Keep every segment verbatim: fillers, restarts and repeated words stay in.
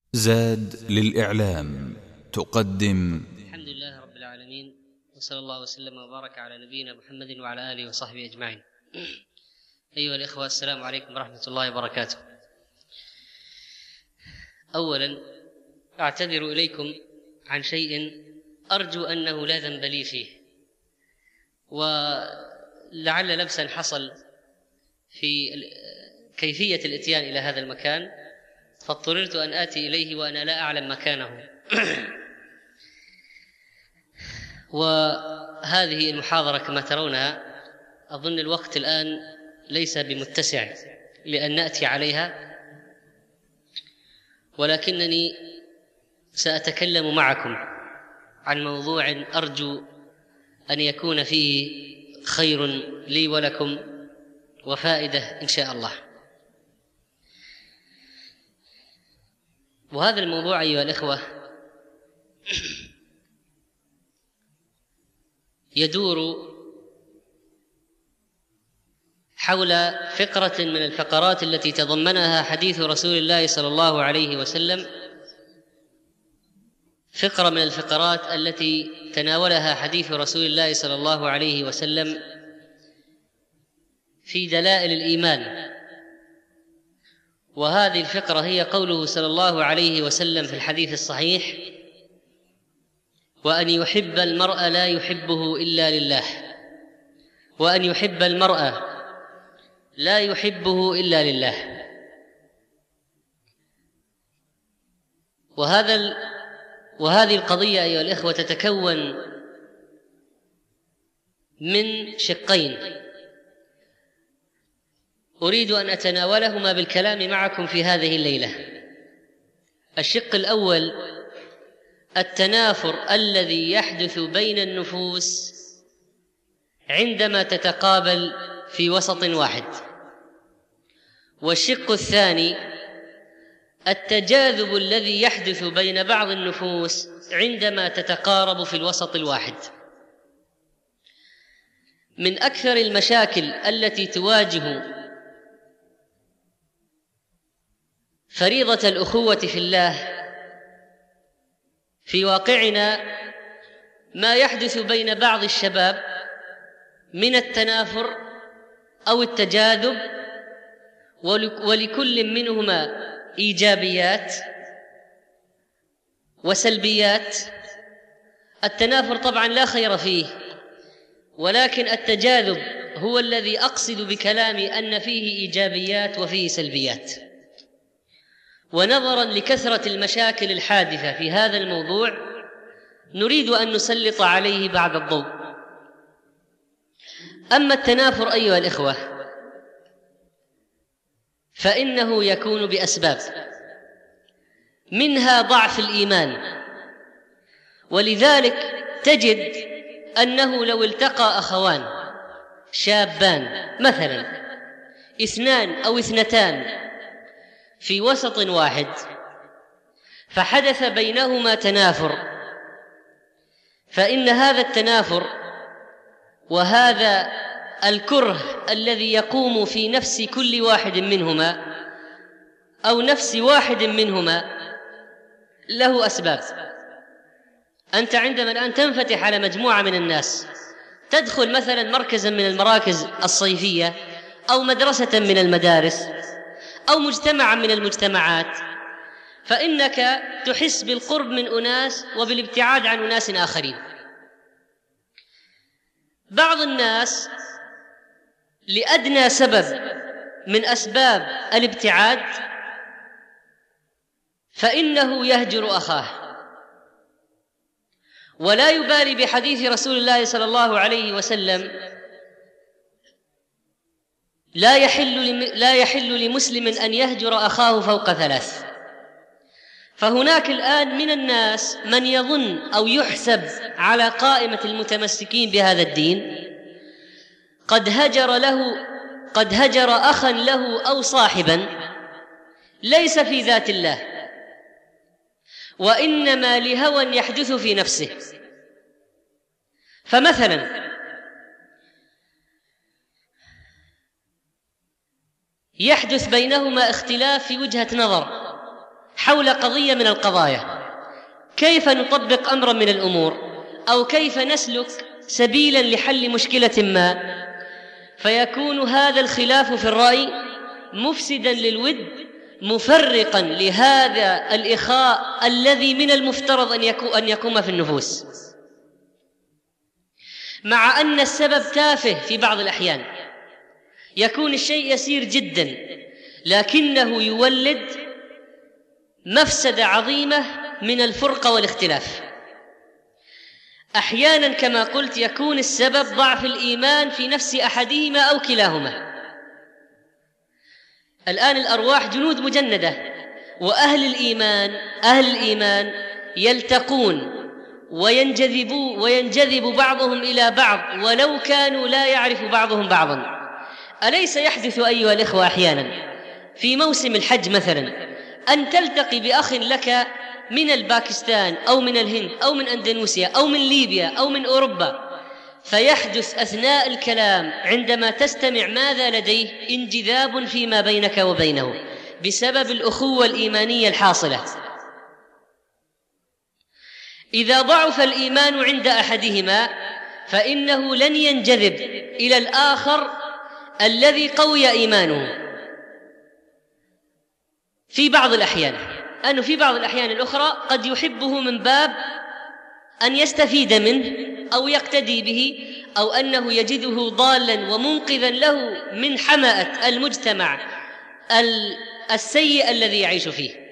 زاد للإعلام تقدم. الحمد لله رب العالمين، وصلى الله وسلم وبارك على نبينا محمد وعلى آله وصحبه أجمعين. أيها الإخوة، السلام عليكم ورحمة الله وبركاته. أولا أعتذر إليكم عن شيء أرجو أنه لا ذنب لي فيه، ولعل لبسا حصل في كيفية الإتيان إلى هذا المكان، فاضطررت أن آتي إليه وأنا لا أعلم مكانه. وهذه المحاضرة كما ترونها أظن الوقت الآن ليس بمتسع لأن نأتي عليها، ولكنني سأتكلم معكم عن موضوع أرجو أن يكون فيه خير لي ولكم وفائدة إن شاء الله. وهذا الموضوع أيها الإخوة يدور حول فقرة من الفقرات التي تضمنها حديث رسول الله صلى الله عليه وسلم، فقرة من الفقرات التي تناولها حديث رسول الله صلى الله عليه وسلم في دلائل الإيمان. وهذه الفقرة هي قوله صلى الله عليه وسلم في الحديث الصحيح: وأن يحب المرء لا يحبه إلا لله، وأن يحب المرء لا يحبه إلا لله. وهذا ال... وهذه القضية أيها الإخوة تتكون من شقين أريد أن أتناولهما بالكلام معكم في هذه الليلة. الشق الأول التنافر الذي يحدث بين النفوس عندما تتقابل في وسط واحد، والشق الثاني التجاذب الذي يحدث بين بعض النفوس عندما تتقارب في الوسط الواحد. من أكثر المشاكل التي تواجه فريضة الأخوة في الله في واقعنا ما يحدث بين بعض الشباب من التنافر أو التجاذب، ولكل منهما إيجابيات وسلبيات. التنافر طبعا لا خير فيه، ولكن التجاذب هو الذي أقصد بكلامي أن فيه إيجابيات وفيه سلبيات. ونظرا لكثرة المشاكل الحادثة في هذا الموضوع نريد أن نسلط عليه بعض الضوء. أما التنافر أيها الإخوة فإنه يكون بأسباب، منها ضعف الإيمان. ولذلك تجد أنه لو التقى أخوان شابان مثلا اثنان أو اثنتان في وسط واحد فحدث بينهما تنافر، فإن هذا التنافر وهذا الكره الذي يقوم في نفس كل واحد منهما أو نفس واحد منهما له أسباب. أنت عندما الآن تنفتح على مجموعة من الناس، تدخل مثلا مركزا من المراكز الصيفية أو مدرسة من المدارس أو مجتمعا من المجتمعات، فإنك تحس بالقرب من أناس وبالابتعاد عن أناس آخرين. بعض الناس لأدنى سبب من أسباب الابتعاد فإنه يهجر أخاه، ولا يبالي بحديث رسول الله صلى الله عليه وسلم: لا يحل لا يحل لمسلم أن يهجر أخاه فوق ثلاث. فهناك الآن من الناس من يظن أو يحسب على قائمة المتمسكين بهذا الدين قد هجر له قد هجر أخا له أو صاحبا ليس في ذات الله، وإنما لهوى يحدث في نفسه. فمثلا يحدث بينهما اختلاف في وجهة نظر، حول قضية من القضايا، كيف نطبق أمرا من الأمور أو كيف نسلك سبيلا لحل مشكلة ما، فيكون هذا الخلاف في الرأي مفسدا للود، مفرقا لهذا الإخاء الذي من المفترض أن يقوم في النفوس، مع أن السبب تافه في بعض الأحيان، يكون الشيء يسير جدا لكنه يولد مفسدة عظيمة من الفرقة والاختلاف. أحيانا كما قلت يكون السبب ضعف الإيمان في نفس أحدهما أو كلاهما. الآن الأرواح جنود مجندة، وأهل الإيمان أهل الإيمان يلتقون وينجذبوا وينجذب بعضهم إلى بعض ولو كانوا لا يعرف بعضهم بعضا. أليس يحدث أيها الإخوة أحيانا في موسم الحج مثلا أن تلتقي بأخ لك من الباكستان أو من الهند أو من أندونيسيا أو من ليبيا أو من أوروبا، فيحدث أثناء الكلام عندما تستمع ماذا لديه انجذاب فيما بينك وبينه بسبب الأخوة الإيمانية الحاصلة. إذا ضعف الإيمان عند أحدهما فإنه لن ينجذب إلى الآخر الذي قوي إيمانه في بعض الأحيان، أنه في بعض الأحيان الأخرى قد يحبه من باب أن يستفيد منه أو يقتدي به، أو أنه يجده ضالا ومنقذا له من حمأة المجتمع السيء الذي يعيش فيه.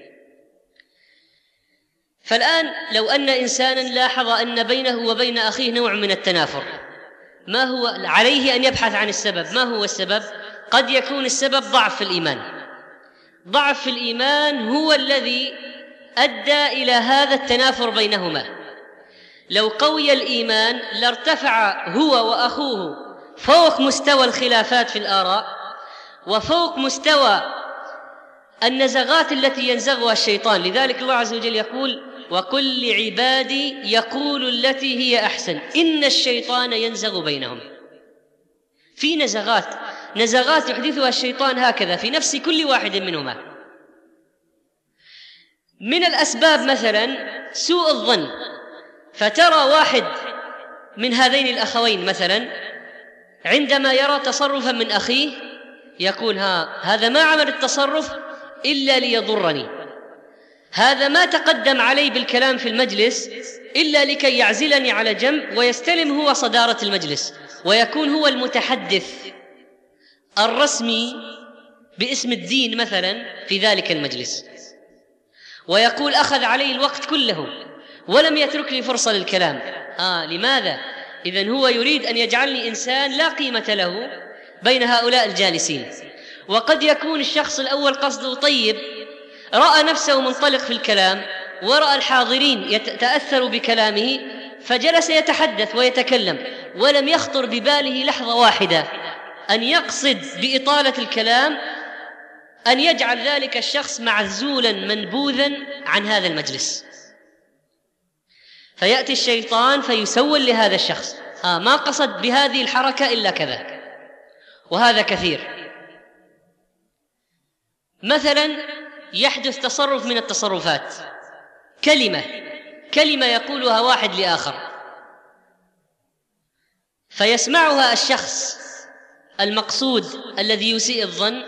فالآن لو أن إنسانا لاحظ أن بينه وبين أخيه نوع من التنافر، ما هو عليه أن يبحث عن السبب. ما هو السبب؟ قد يكون السبب ضعف في الإيمان. ضعف في الإيمان هو الذي أدى إلى هذا التنافر بينهما. لو قوي الإيمان لارتفع هو وأخوه فوق مستوى الخلافات في الآراء وفوق مستوى النزغات التي ينزغها الشيطان. لذلك الله عز وجل يقول: وقل لعبادي يقول التي هي أحسن إن الشيطان ينزغ بينهم. في نزغات نزغات يحدثها الشيطان هكذا في نفس كل واحد منهما. من الأسباب مثلا سوء الظن، فترى واحد من هذين الأخوين مثلا عندما يرى تصرفا من أخيه يقول: ها هذا ما عمل التصرف إلا ليضرني، هذا ما تقدم علي بالكلام في المجلس إلا لكي يعزلني على جنب ويستلم هو صدارة المجلس ويكون هو المتحدث الرسمي باسم الدين مثلا في ذلك المجلس، ويقول: أخذ علي الوقت كله ولم يترك لي فرصة للكلام. آه لماذا؟ إذن هو يريد أن يجعلني إنسان لا قيمة له بين هؤلاء الجالسين. وقد يكون الشخص الأول قصده طيب، رأى نفسه منطلق في الكلام ورأى الحاضرين يتأثروا بكلامه فجلس يتحدث ويتكلم، ولم يخطر بباله لحظة واحدة أن يقصد بإطالة الكلام أن يجعل ذلك الشخص معزولا منبوذا عن هذا المجلس. فيأتي الشيطان فيسول لهذا الشخص: آه ما قصد بهذه الحركة إلا كذا. وهذا كثير. مثلا يحدث تصرف من التصرفات، كلمة كلمة يقولها واحد لآخر فيسمعها الشخص المقصود الذي يسيء الظن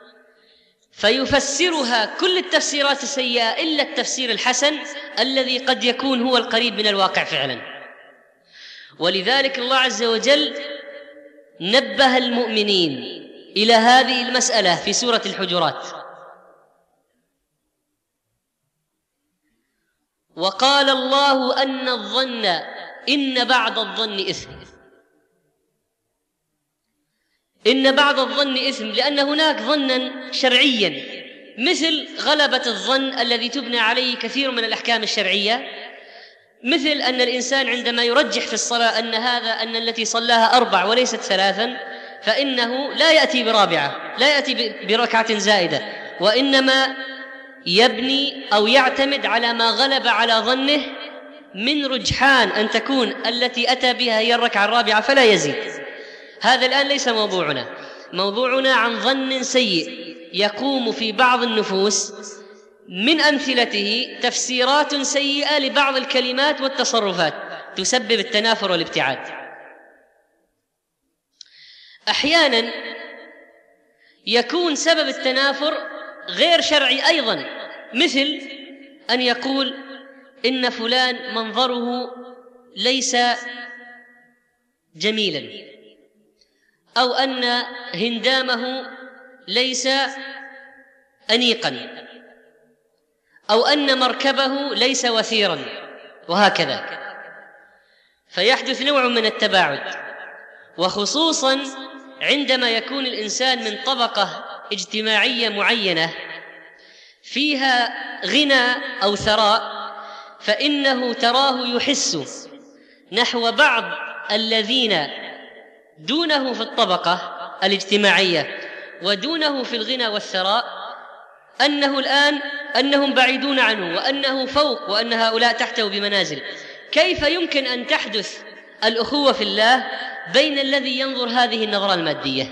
فيفسرها كل التفسيرات السيئة إلا التفسير الحسن الذي قد يكون هو القريب من الواقع فعلا. ولذلك الله عز وجل نبه المؤمنين إلى هذه المسألة في سورة الحجرات: وقال الله أن الظن إن بعض الظن إثم. إن بعض الظن إثم لأن هناك ظنا شرعيا مثل غلبة الظن الذي تبنى عليه كثير من الأحكام الشرعية، مثل أن الإنسان عندما يرجح في الصلاة أن هذا أن التي صلاها أربع وليست ثلاثا فإنه لا يأتي برابعة، لا يأتي بركعة زائدة، وإنما يبني أو يعتمد على ما غلب على ظنه من رجحان أن تكون التي أتى بها هي الركعة الرابعة فلا يزيد. هذا الآن ليس موضوعنا. موضوعنا عن ظن سيء يقوم في بعض النفوس من أمثلته تفسيرات سيئة لبعض الكلمات والتصرفات تسبب التنافر والابتعاد. أحيانا يكون سبب التنافر غير شرعي أيضا، مثل أن يقول إن فلان منظره ليس جميلا، أو أن هندامه ليس أنيقا، أو أن مركبه ليس وثيرا، وهكذا. فيحدث نوع من التباعد، وخصوصا عندما يكون الإنسان من طبقة اجتماعية معينة فيها غنى أو ثراء، فإنه تراه يحس نحو بعض الذين دونه في الطبقة الاجتماعية ودونه في الغنى والثراء أنه الآن أنهم بعيدون عنه، وأنه فوق، وأن هؤلاء تحته بمنازل. كيف يمكن أن تحدث الأخوة في الله بين الذي ينظر هذه النظرة المادية؟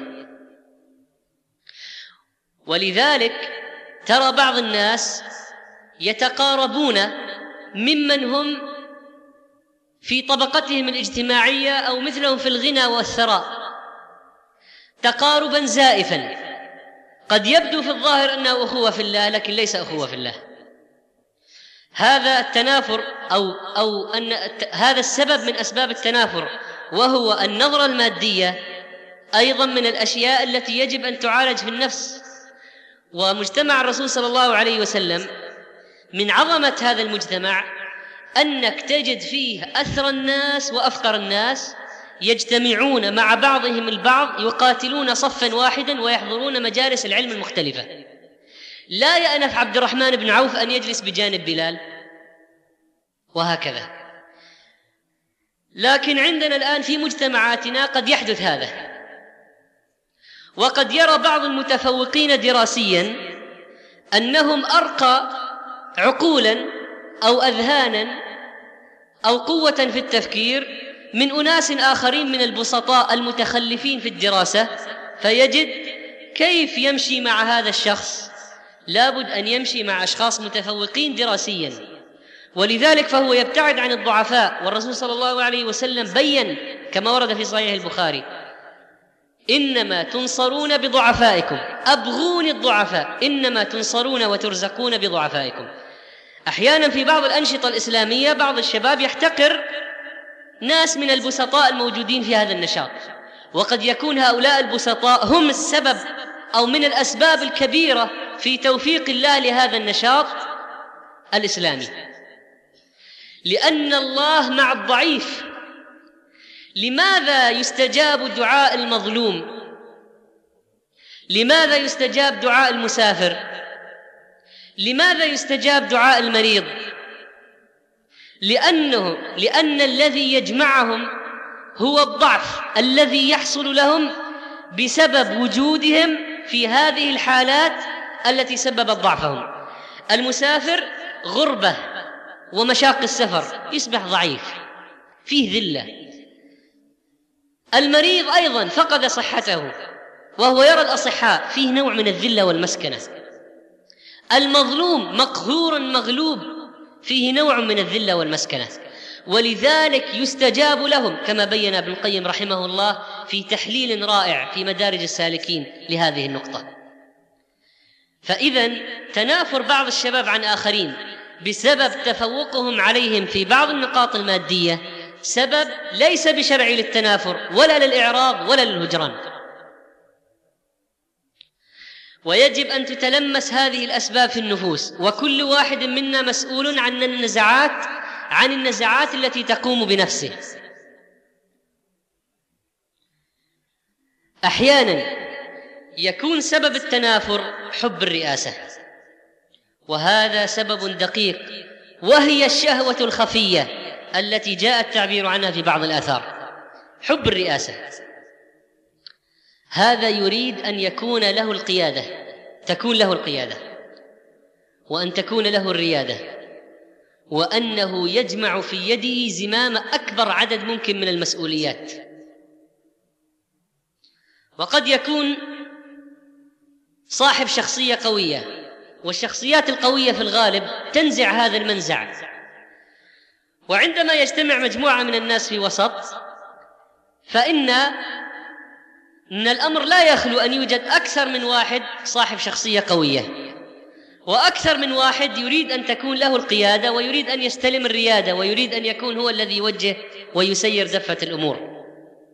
ولذلك ترى بعض الناس يتقاربون ممن هم في طبقتهم الاجتماعية أو مثلهم في الغنى والثراء تقاربا زائفا، قد يبدو في الظاهر أنه أخوة في الله لكن ليس أخوة في الله. هذا التنافر أو, أو أن هذا السبب من أسباب التنافر، وهو النظرة المادية، أيضا من الأشياء التي يجب أن تعالج في النفس. ومجتمع الرسول صلى الله عليه وسلم من عظمة هذا المجتمع أنك تجد فيه أثرى الناس وأفقر الناس يجتمعون مع بعضهم البعض، يقاتلون صفا واحدا ويحضرون مجالس العلم المختلفة. لا يأنف عبد الرحمن بن عوف أن يجلس بجانب بلال، وهكذا. لكن عندنا الآن في مجتمعاتنا قد يحدث هذا، وقد يرى بعض المتفوقين دراسيا أنهم أرقى عقولا أو أذهانا أو قوة في التفكير من أناس آخرين من البسطاء المتخلفين في الدراسة، فيجد كيف يمشي مع هذا الشخص؟ لابد أن يمشي مع أشخاص متفوقين دراسيا، ولذلك فهو يبتعد عن الضعفاء. والرسول صلى الله عليه وسلم بيّن كما ورد في صحيح البخاري: إنما تنصرون بضعفائكم، أبغون الضعفاء، إنما تنصرون وترزقون بضعفائكم. أحيانا في بعض الأنشطة الإسلامية بعض الشباب يحتقر ناس من البسطاء الموجودين في هذا النشاط، وقد يكون هؤلاء البسطاء هم السبب أو من الأسباب الكبيرة في توفيق الله لهذا النشاط الإسلامي، لأن الله مع الضعيف. لماذا يستجاب دعاء المظلوم؟ لماذا يستجاب دعاء المسافر؟ لماذا يستجاب دعاء المريض؟ لأنه لأن الذي يجمعهم هو الضعف الذي يحصل لهم بسبب وجودهم في هذه الحالات التي سببت ضعفهم. المسافر غربة ومشاق السفر يصبح ضعيف، فيه ذلة. المريض أيضا فقد صحته وهو يرى الأصحاء، فيه نوع من الذلة والمسكنة. المظلوم مقهور مغلوب، فيه نوع من الذلة والمسكنة، ولذلك يستجاب لهم كما بين ابن القيم رحمه الله في تحليل رائع في مدارج السالكين لهذه النقطة. فإذن تنافر بعض الشباب عن آخرين بسبب تفوقهم عليهم في بعض النقاط المادية سبب ليس بشرعي للتنافر ولا للإعراض ولا للهجران. ويجب أن تتلمس هذه الأسباب في النفوس، وكل واحد منا مسؤول عن النزعات عن النزعات التي تقوم بنفسه. أحيانا يكون سبب التنافر حب الرئاسة، وهذا سبب دقيق، وهي الشهوة الخفية التي جاء التعبير عنها في بعض الآثار. حب الرئاسة هذا يريد أن يكون له القيادة، تكون له القيادة، وأن تكون له الريادة، وأنه يجمع في يده زمام أكبر عدد ممكن من المسؤوليات. وقد يكون صاحب شخصية قوية والشخصيات القوية في الغالب تنزع هذا المنزع. وعندما يجتمع مجموعة من الناس في وسط، فإن من الأمر لا يخلو أن يوجد أكثر من واحد صاحب شخصية قوية، وأكثر من واحد يريد أن تكون له القيادة ويريد أن يستلم الريادة ويريد أن يكون هو الذي يوجه ويسير زفة الأمور.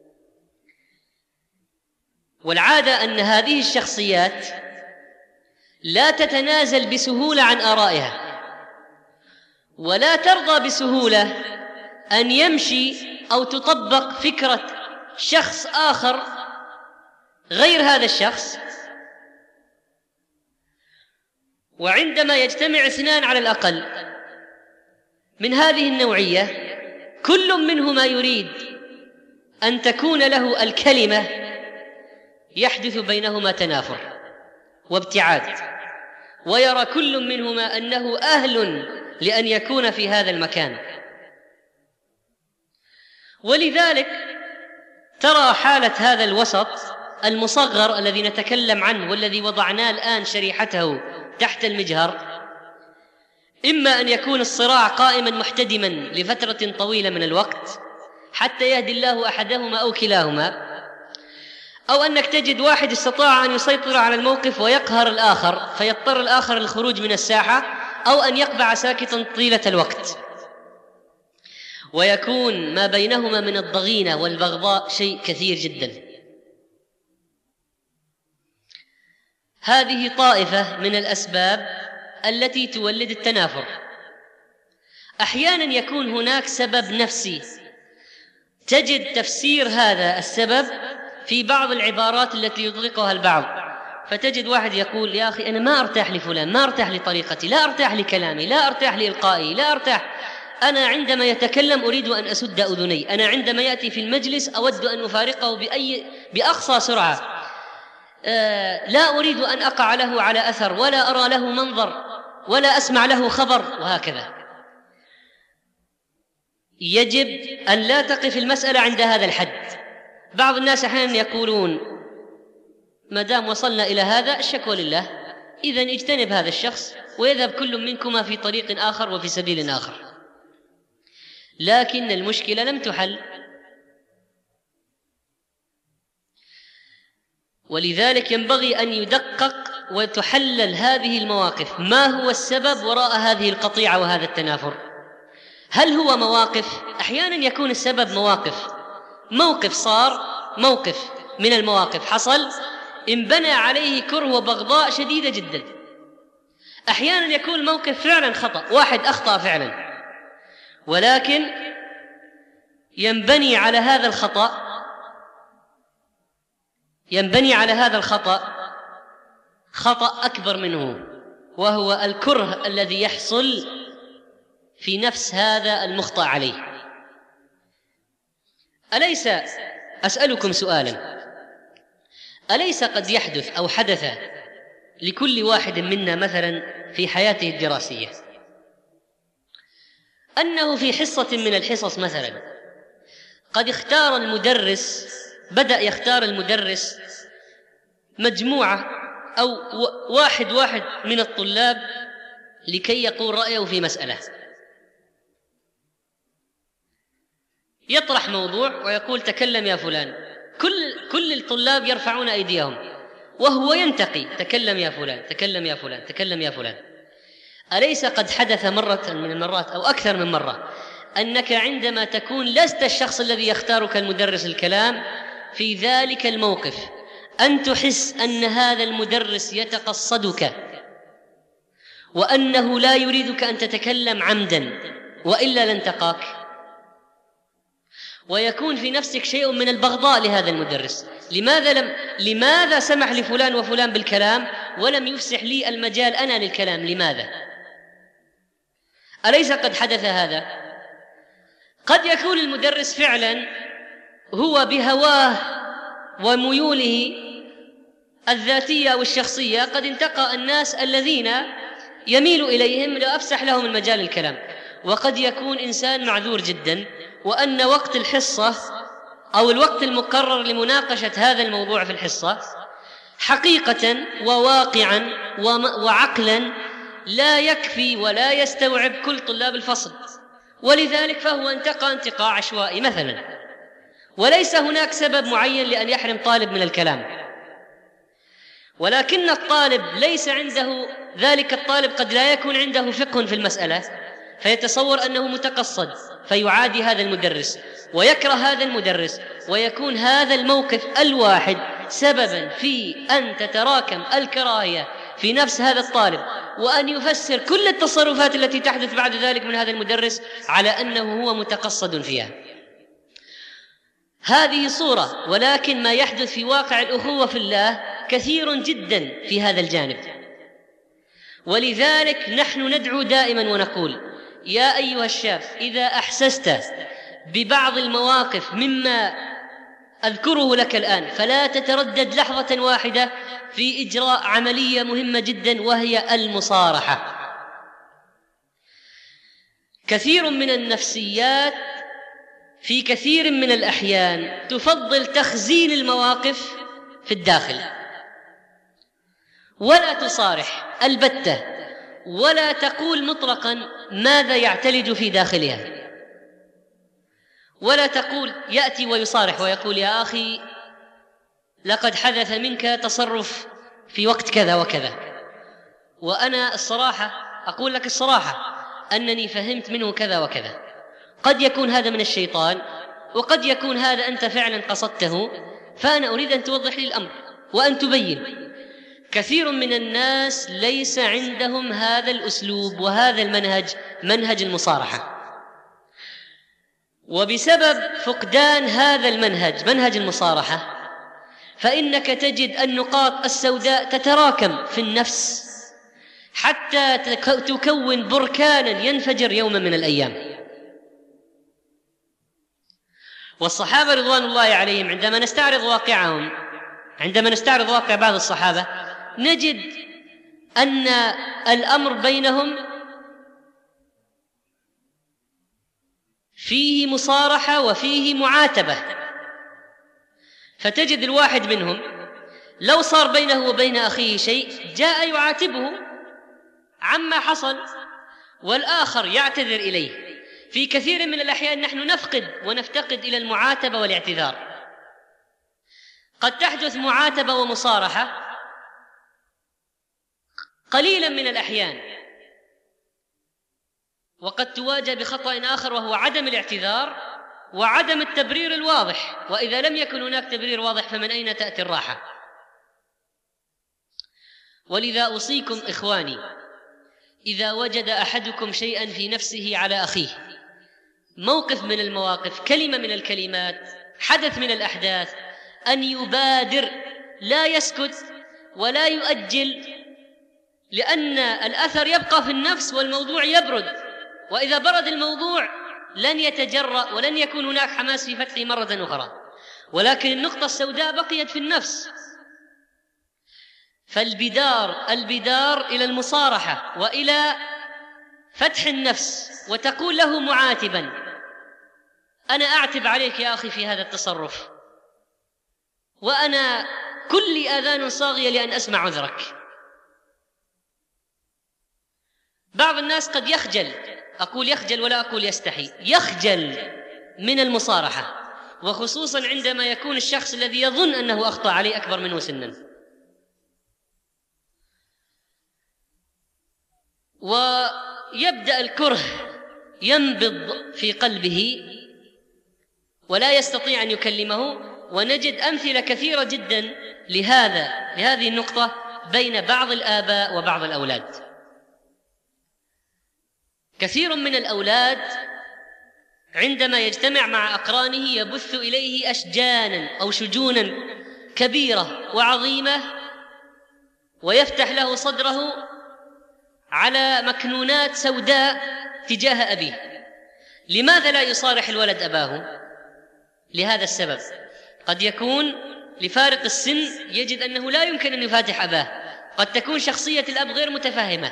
والعادة أن هذه الشخصيات لا تتنازل بسهولة عن آرائها، ولا ترضى بسهولة أن يمشي أو تطبق فكرة شخص آخر غير هذا الشخص. وعندما يجتمع اثنان على الأقل من هذه النوعية، كل منهما يريد أن تكون له الكلمة، يحدث بينهما تنافر وابتعاد، ويرى كل منهما أنه أهل لأن يكون في هذا المكان. ولذلك ترى حالة هذا الوسط المصغر الذي نتكلم عنه والذي وضعناه الآن شريحته تحت المجهر، إما أن يكون الصراع قائما محتدما لفترة طويلة من الوقت حتى يهدي الله أحدهما أو كلاهما، أو أنك تجد واحد استطاع أن يسيطر على الموقف ويقهر الآخر فيضطر الآخر للخروج من الساحة، أو أن يقبع ساكتا طيلة الوقت، ويكون ما بينهما من الضغينة والبغضاء شيء كثير جدا. هذه طائفة من الأسباب التي تولد التنافر. أحيانا يكون هناك سبب نفسي، تجد تفسير هذا السبب في بعض العبارات التي يطلقها البعض، فتجد واحد يقول: يا أخي أنا ما أرتاح لفلان، ما أرتاح لطريقتي، لا أرتاح لكلامي، لا أرتاح لإلقائي، لا أرتاح، أنا عندما يتكلم أريد أن أسد أذني، أنا عندما يأتي في المجلس أود أن أفارقه بأي بأقصى سرعة، آه لا أريد أن أقع له على أثر، ولا أرى له منظر، ولا أسمع له خبر، وهكذا. يجب أن لا تقف المسألة عند هذا الحد. بعض الناس أحيانا يقولون: ما دام وصلنا إلى هذا الشكوى لله، إذن اجتنب هذا الشخص ويذهب كل منكما في طريق آخر وفي سبيل آخر. لكن المشكلة لم تحل، ولذلك ينبغي أن يدقق وتحلل هذه المواقف. ما هو السبب وراء هذه القطيعة وهذا التنافر؟ هل هو مواقف؟ أحيانا يكون السبب مواقف، موقف صار، موقف من المواقف حصل انبنى عليه كره وبغضاء شديدة جدا. أحيانا يكون الموقف فعلا خطأ، واحد أخطأ فعلا، ولكن ينبني على هذا الخطأ ينبني على هذا الخطأ خطأ أكبر منه، وهو الكره الذي يحصل في نفس هذا المخطئ عليه. أليس أسألكم سؤالا: أليس قد يحدث أو حدث لكل واحد منا مثلا في حياته الدراسية أنه في حصة من الحصص مثلا قد اختار المدرس بدأ يختار المدرس مجموعة أو واحد واحد من الطلاب لكي يقول رأيه في مسألة، يطرح موضوع ويقول: تكلم يا فلان، كل كل الطلاب يرفعون أيديهم وهو ينتقي: تكلم يا فلان، تكلم يا فلان، تكلم يا فلان. أليس قد حدث مرة من المرات أو أكثر من مرة أنك عندما تكون لست الشخص الذي يختارك المدرس الكلام في ذلك الموقف أن تحس أن هذا المدرس يتقصدك وأنه لا يريدك أن تتكلم عمدا وإلا لانتقاك، ويكون في نفسك شيء من البغضاء لهذا المدرس؟ لماذا لم لماذا سمح لفلان وفلان بالكلام ولم يفسح لي المجال أنا للكلام؟ لماذا؟ أليس قد حدث هذا؟ قد يكون المدرس فعلا هو بهواه وميوله الذاتية والشخصية قد انتقى الناس الذين يميل إليهم لأفسح لهم المجال الكلام، وقد يكون إنسان معذور جدا، وأن وقت الحصة أو الوقت المقرر لمناقشة هذا الموضوع في الحصة حقيقة وواقعا وعقلا لا يكفي ولا يستوعب كل طلاب الفصل، ولذلك فهو انتقى انتقاء عشوائي مثلا، وليس هناك سبب معين لأن يحرم طالب من الكلام. ولكن الطالب ليس عنده ذلك الطالب قد لا يكون عنده فقه في المسألة، فيتصور أنه متقصد فيعادي هذا المدرس ويكره هذا المدرس، ويكون هذا الموقف الواحد سببا في أن تتراكم الكراهية في نفس هذا الطالب، وأن يفسر كل التصرفات التي تحدث بعد ذلك من هذا المدرس على أنه هو متقصد فيها. هذه صورة، ولكن ما يحدث في واقع الأخوة في الله كثير جدا في هذا الجانب. ولذلك نحن ندعو دائما ونقول: يا أيها الشاب، إذا أحسست ببعض المواقف مما أذكره لك الآن فلا تتردد لحظة واحدة في إجراء عملية مهمة جدا، وهي المصارحة. كثير من النفسيات في كثير من الأحيان تفضل تخزين المواقف في الداخل، ولا تصارح البتة، ولا تقول مطلقا ماذا يعتلج في داخلها، ولا تقول يأتي ويصارح ويقول: يا أخي لقد حدث منك تصرف في وقت كذا وكذا، وأنا الصراحة أقول لك الصراحة أنني فهمت منه كذا وكذا. قد يكون هذا من الشيطان، وقد يكون هذا أنت فعلا قصدته، فأنا أريد أن توضح لي الأمر وأن تبين. كثير من الناس ليس عندهم هذا الأسلوب وهذا المنهج، منهج المصارحة، وبسبب فقدان هذا المنهج، منهج المصارحة، فإنك تجد النقاط السوداء تتراكم في النفس حتى تكون بركانا ينفجر يوما من الأيام. والصحابة رضوان الله عليهم عندما نستعرض واقعهم، عندما نستعرض واقع بعض الصحابة، نجد أن الأمر بينهم فيه مصارحة وفيه معاتبة. فتجد الواحد منهم لو صار بينه وبين أخيه شيء جاء يعاتبه عما حصل، والآخر يعتذر إليه. في كثير من الأحيان نحن نفقد ونفتقد إلى المعاتبة والاعتذار. قد تحدث معاتبة ومصارحة قليلا من الأحيان، وقد تواجه بخطأ آخر وهو عدم الاعتذار وعدم التبرير الواضح، وإذا لم يكن هناك تبرير واضح فمن أين تأتي الراحة؟ ولذا أوصيكم إخواني، إذا وجد أحدكم شيئا في نفسه على أخيه، موقف من المواقف، كلمة من الكلمات، حدث من الأحداث، أن يبادر، لا يسكت ولا يؤجل، لأن الأثر يبقى في النفس والموضوع يبرد، وإذا برد الموضوع لن يتجرأ ولن يكون هناك حماس في فتحه مرة أخرى، ولكن النقطة السوداء بقيت في النفس. فالبدار البدار إلى المصارحة وإلى فتح النفس، وتقول له معاتبا: أنا أعتب عليك يا أخي في هذا التصرف، وأنا كل آذان صاغية لأن أسمع عذرك. بعض الناس قد يخجل، أقول يخجل ولا أقول يستحي، يخجل من المصارحة، وخصوصا عندما يكون الشخص الذي يظن أنه أخطأ عليه أكبر منه سنا. ويبدأ الكره ينبض في قلبه ولا يستطيع أن يكلمه، ونجد أمثلة كثيرة جدا لهذا لهذه النقطة بين بعض الآباء وبعض الأولاد. كثير من الأولاد عندما يجتمع مع أقرانه يبث إليه أشجانا أو شجونا كبيرة وعظيمة، ويفتح له صدره على مكنونات سوداء تجاه أبيه. لماذا لا يصارح الولد أباه؟ لهذا السبب، قد يكون لفارق السن يجد أنه لا يمكن أن يفاتح أباه، قد تكون شخصية الأب غير متفاهمة،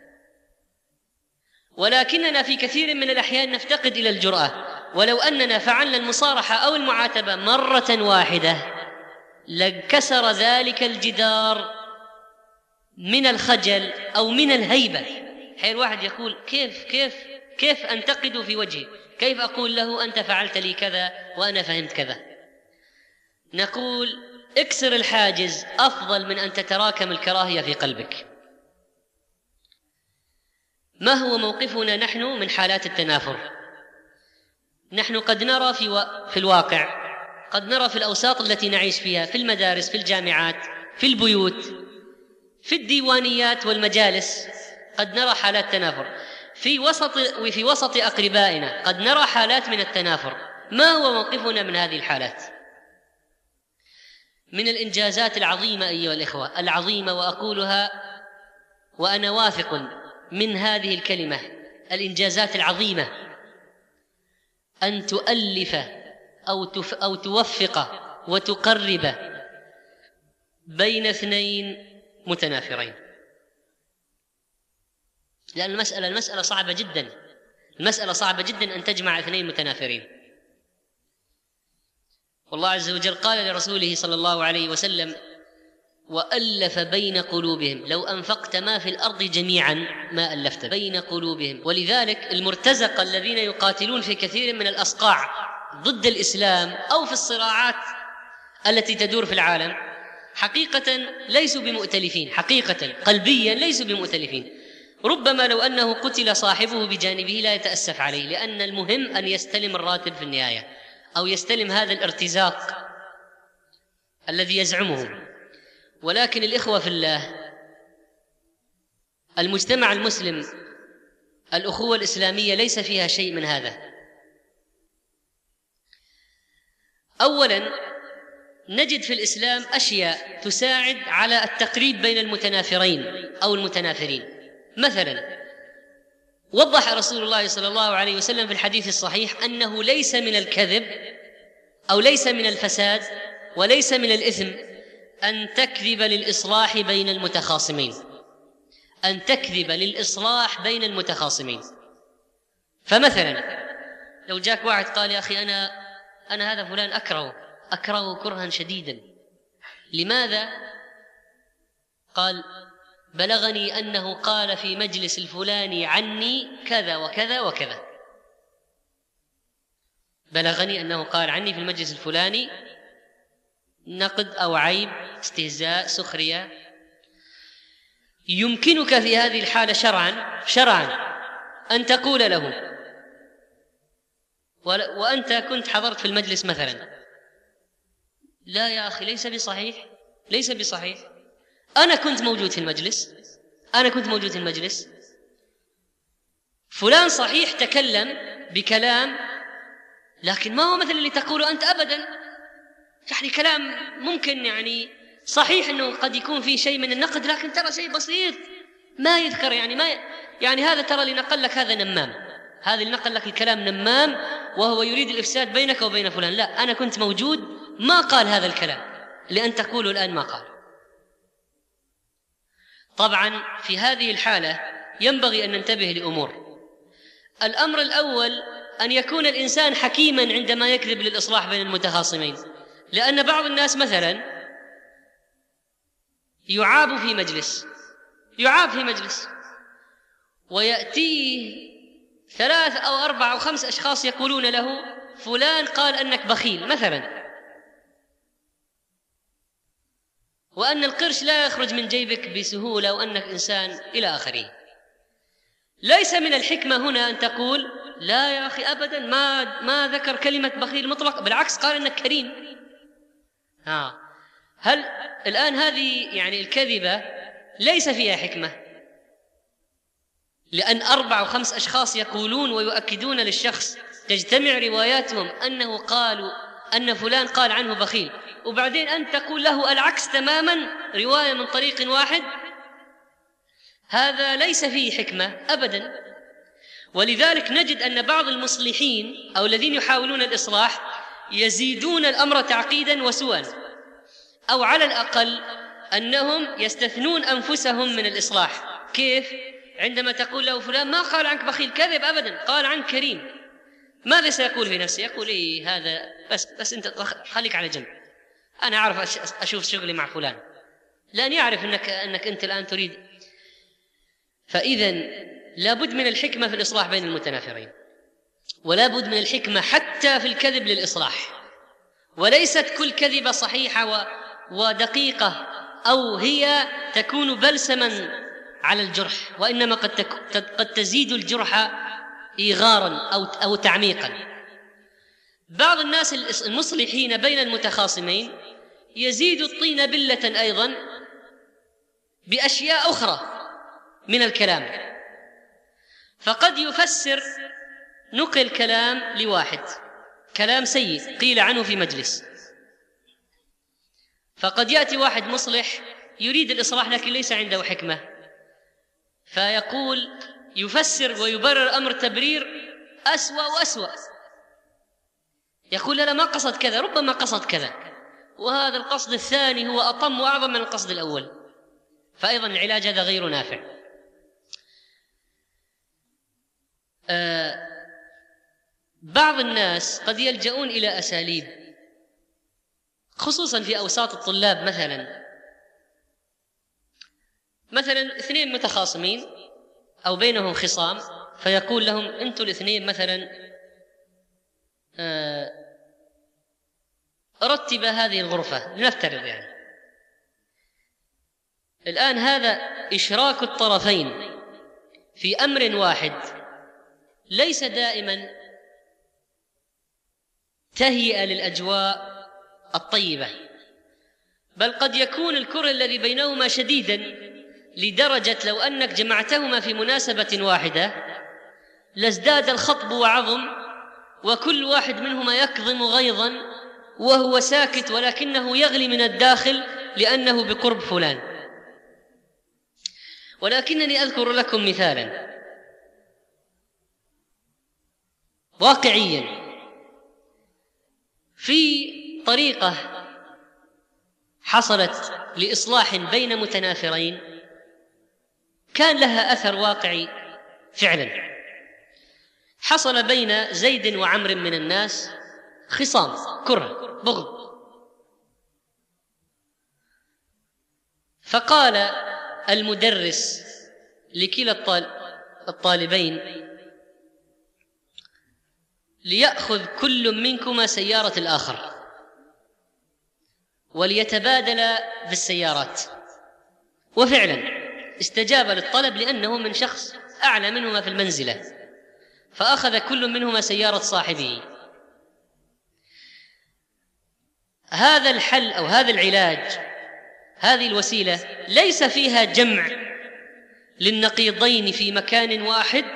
ولكننا في كثير من الأحيان نفتقد إلى الجرأة. ولو أننا فعلنا المصارحة أو المعاتبة مرة واحدة لكسر ذلك الجدار من الخجل أو من الهيبة. حين واحد يقول كيف كيف كيف أنتقد في وجهه، كيف أقول له أنت فعلت لي كذا وأنا فهمت كذا؟ نقول اكسر الحاجز أفضل من أن تتراكم الكراهية في قلبك. ما هو موقفنا نحن من حالات التنافر؟ نحن قد نرى في, و... في الواقع، قد نرى في الأوساط التي نعيش فيها، في المدارس، في الجامعات، في البيوت، في الديوانيات والمجالس، قد نرى حالات تنافر. في وسط وفي وسط أقربائنا قد نرى حالات من التنافر. ما هو موقفنا من هذه الحالات؟ من الإنجازات العظيمة أيها الإخوة، العظيمة، وأقولها وأنا واثق من هذه الكلمة، الإنجازات العظيمة أن تؤلف أو, تف أو توفق وتقرب بين اثنين متنافرين. لأن المسألة المسألة صعبة جدا، المسألة صعبة جدا أن تجمع اثنين متنافرين. والله عز وجل قال لرسوله صلى الله عليه وسلم: وألف بين قلوبهم لو أنفقت ما في الأرض جميعا ما ألفت بين قلوبهم. ولذلك المرتزقة الذين يقاتلون في كثير من الأصقاع ضد الإسلام أو في الصراعات التي تدور في العالم حقيقة ليسوا بمؤتلفين، حقيقة قلبيا ليسوا بمؤتلفين. ربما لو أنه قتل صاحبه بجانبه لا يتأسف عليه، لأن المهم أن يستلم الراتب في النهاية أو يستلم هذا الارتزاق الذي يزعمه. ولكن الإخوة في الله، المجتمع المسلم، الأخوة الإسلامية ليس فيها شيء من هذا. أولا نجد في الإسلام أشياء تساعد على التقريب بين المتنافرين أو المتنافرين. مثلا وضح رسول الله صلى الله عليه وسلم في الحديث الصحيح أنه ليس من الكذب أو ليس من الفساد وليس من الإثم أن تكذب للإصلاح بين المتخاصمين، أن تكذب للإصلاح بين المتخاصمين. فمثلا لو جاك واحد قال: يا أخي أنا أنا هذا فلان أكرهه أكرهه كرها شديدا. لماذا؟ قال: بلغني أنه قال في مجلس الفلاني عني كذا وكذا وكذا. بلغني أنه قال عني في المجلس الفلاني نقد أو عيب، استهزاء، سخرية. يمكنك في هذه الحالة شرعا شرعا أن تقول له، وأنت كنت حضرت في المجلس مثلا: لا يا أخي ليس بصحيح ليس بصحيح أنا كنت موجود في المجلس أنا كنت موجود في المجلس فلان صحيح تكلم بكلام، لكن ما هو مثل اللي تقوله أنت أبدا. يعني كلام ممكن يعني صحيح أنه قد يكون فيه شيء من النقد، لكن ترى شيء بسيط ما يذكر، يعني ما يعني هذا ترى اللي نقل لك هذا نمام، هذا اللي نقل لك الكلام نمام وهو يريد الإفساد بينك وبين فلان. لا، أنا كنت موجود ما قال هذا الكلام اللي أنت تقوله الآن، ما قال. طبعا في هذه الحالة ينبغي أن ننتبه لأمور. الأمر الأول أن يكون الإنسان حكيما عندما يكذب للإصلاح بين المتخاصمين، لأن بعض الناس مثلا يعاب في مجلس يعاب في مجلس ويأتيه ثلاث أو أربع أو خمس أشخاص يقولون له: فلان قال أنك بخيل مثلا، وأن القرش لا يخرج من جيبك بسهولة، وأنك إنسان إلى آخره. ليس من الحكمة هنا أن تقول: لا يا أخي أبدا ما ما ذكر كلمة بخيل مطلق، بالعكس قال أنك كريم. ها هل الآن هذه يعني الكذبة ليس فيها حكمة، لأن أربع وخمس أشخاص يقولون ويؤكدون للشخص، تجتمع رواياتهم أنه قالوا أن فلان قال عنه بخيل، وبعدين أنت تقول له العكس تماما، رواية من طريق واحد. هذا ليس فيه حكمة أبدا. ولذلك نجد أن بعض المصلحين أو الذين يحاولون الإصلاح يزيدون الأمر تعقيدا وسوءا، أو على الأقل أنهم يستثنون أنفسهم من الإصلاح. كيف؟ عندما تقول له فلان ما قال عنك بخيل، كذب أبدا، قال عنك كريم، ماذا سيقول في نفسه؟ يقول: إيه هذا بس بس أنت خليك على جنب، أنا أعرف أشوف شغلي مع فلان، لأن يعرف أنك, أنك أنت الآن تريد. فإذا لابد من الحكمة في الإصلاح بين المتنافرين، ولا بد من الحكمة حتى في الكذب للإصلاح. وليست كل كذبة صحيحة ودقيقة أو هي تكون بلسما على الجرح، وإنما قد, قد تزيد الجرح إيغارا أو, أو تعميقا. بعض الناس المصلحين بين المتخاصمين يزيد الطين بلة أيضا بأشياء أخرى من الكلام، فقد يفسر نقل كلام لواحد، كلام سيء قيل عنه في مجلس، فقد يأتي واحد مصلح يريد الإصلاح لكن ليس عنده حكمة، فيقول يفسر ويبرر أمر تبرير أسوأ وأسوأ، يقول لا ما قصد كذا، ربما قصد كذا، وهذا القصد الثاني هو أطم وأعظم من القصد الأول، فأيضا العلاج هذا غير نافع. آه بعض الناس قد يلجؤون إلى أساليب، خصوصا في أوساط الطلاب، مثلا مثلا اثنين متخاصمين أو بينهم خصام، فيقول لهم أنتم الاثنين مثلا آه رتب هذه الغرفة، لنفترض يعني. الآن هذا إشراك الطرفين في أمر واحد ليس دائما تهيئة للأجواء الطيبة، بل قد يكون الكره الذي بينهما شديدا لدرجة لو أنك جمعتهما في مناسبة واحدة لازداد الخطب وعظم، وكل واحد منهما يكظم غيظا وهو ساكت، ولكنه يغلي من الداخل لأنه بقرب فلان. ولكنني أذكر لكم مثالا واقعيا في طريقة حصلت لإصلاح بين متنافرين كان لها أثر واقعي فعلا. حصل بين زيد وعمر من الناس خصام، كره، بغض، فقال المدرس لكلا الطالبين ليأخذ كل منكما سيارة الآخر وليتبادل بالسيارات، وفعلا استجاب للطلب لأنه من شخص أعلى منهما في المنزلة، فأخذ كل منهما سيارة صاحبه. هذا الحل أو هذا العلاج، هذه الوسيلة ليس فيها جمع للنقيضين في مكان واحد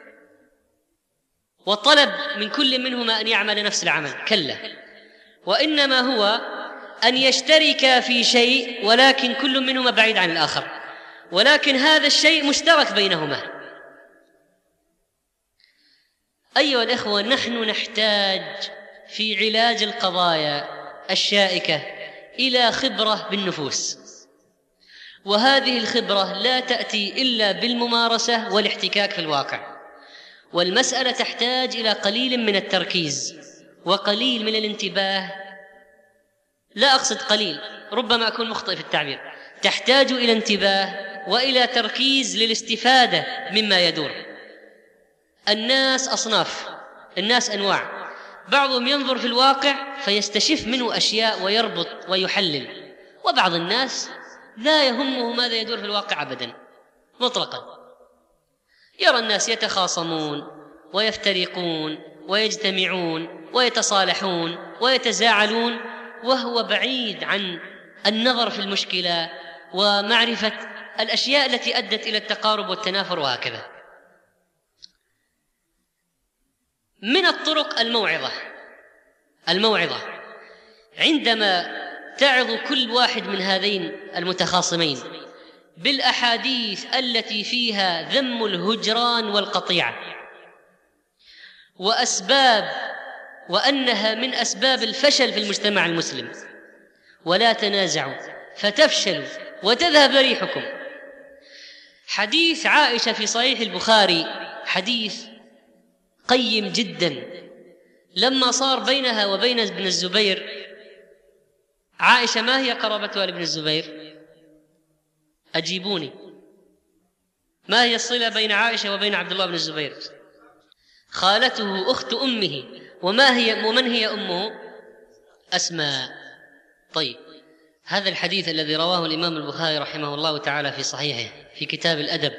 وطلب من كل منهما أن يعمل نفس العمل، كلا، وإنما هو أن يشترك في شيء ولكن كل منهما بعيد عن الآخر، ولكن هذا الشيء مشترك بينهما. أيها الإخوة، نحن نحتاج في علاج القضايا الشائكة إلى خبرة بالنفوس، وهذه الخبرة لا تأتي إلا بالممارسة والاحتكاك في الواقع، والمسألة تحتاج إلى قليل من التركيز وقليل من الانتباه. لا أقصد قليل، ربما أكون مخطئ في التعبير، تحتاج إلى انتباه وإلى تركيز للاستفادة مما يدور. الناس أصناف، الناس أنواع، بعضهم ينظر في الواقع فيستشف منه أشياء ويربط ويحلل، وبعض الناس لا يهمه ماذا يدور في الواقع أبدا مطلقا، يرى الناس يتخاصمون ويفترقون ويجتمعون ويتصالحون ويتزاعلون، وهو بعيد عن النظر في المشكلة ومعرفة الأشياء التي أدت إلى التقارب والتنافر وهكذا. من الطرق الموعظة الموعظة عندما تعظ كل واحد من هذين المتخاصمين بالأحاديث التي فيها ذم الهجران والقطيعة وأسباب وأنها من أسباب الفشل في المجتمع المسلم، ولا تنازعوا فتفشلوا وتذهب ريحكم. حديث عائشة في صحيح البخاري حديث قيم جدا، لما صار بينها وبين ابن الزبير عائشة ما هي قرابتها لابن الزبير؟ أجيبوني، ما هي الصلة بين عائشة وبين عبد الله بن الزبير؟ خالته أخت أمه. وما هي ومن هي أمه؟ أسماء. طيب، هذا الحديث الذي رواه الإمام البخاري رحمه الله تعالى في صحيحه في كتاب الأدب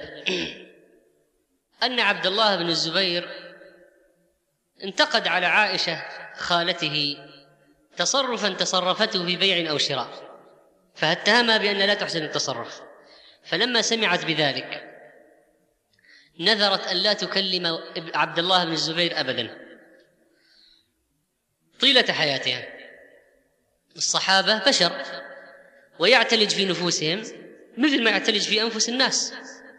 أن عبد الله بن الزبير انتقد على عائشة خالته تصرفا تصرفته في بيع أو شراء، فاتهمها بأن لا تحسن التصرف، فلما سمعت بذلك نذرت أن لا تكلم عبد الله بن الزبير أبدا طيلة حياتها. الصحابة بشر ويعتلج في نفوسهم مثل ما يعتلج في أنفس الناس،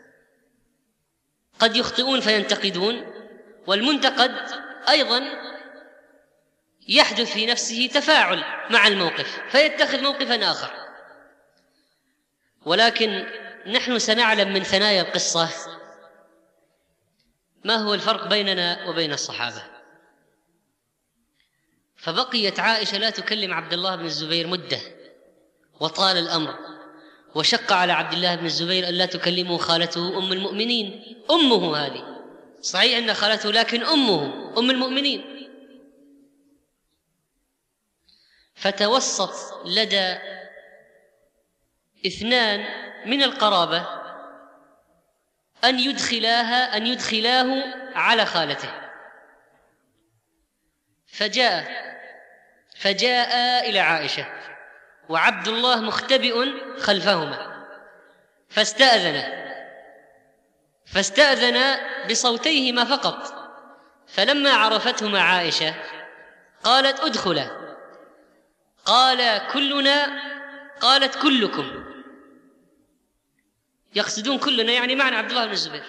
قد يخطئون فينتقدون، والمنتقد أيضا يحدث في نفسه تفاعل مع الموقف فيتخذ موقفا آخر. ولكن نحن سنعلم من ثنايا القصة ما هو الفرق بيننا وبين الصحابة. فبقيت عائشة لا تكلم عبد الله بن الزبير مدة، وطال الأمر، وشق على عبد الله بن الزبير أن لا تكلمه خالته أم المؤمنين، أمه هذه، صحيح أن خالته لكن أمه أم المؤمنين. فتوسط لدى اثنان من القرابة أن يدخلاها أن يدخلاه على خالته، فجاء فجاء إلى عائشة وعبد الله مختبئ خلفهما، فاستأذن فاستأذن بصوتيهما فقط، فلما عرفتهما عائشة قالت ادخلا، قال كلنا، قالت كلكم، يقصدون كلنا يعني معنى عبد الله بن الزبير.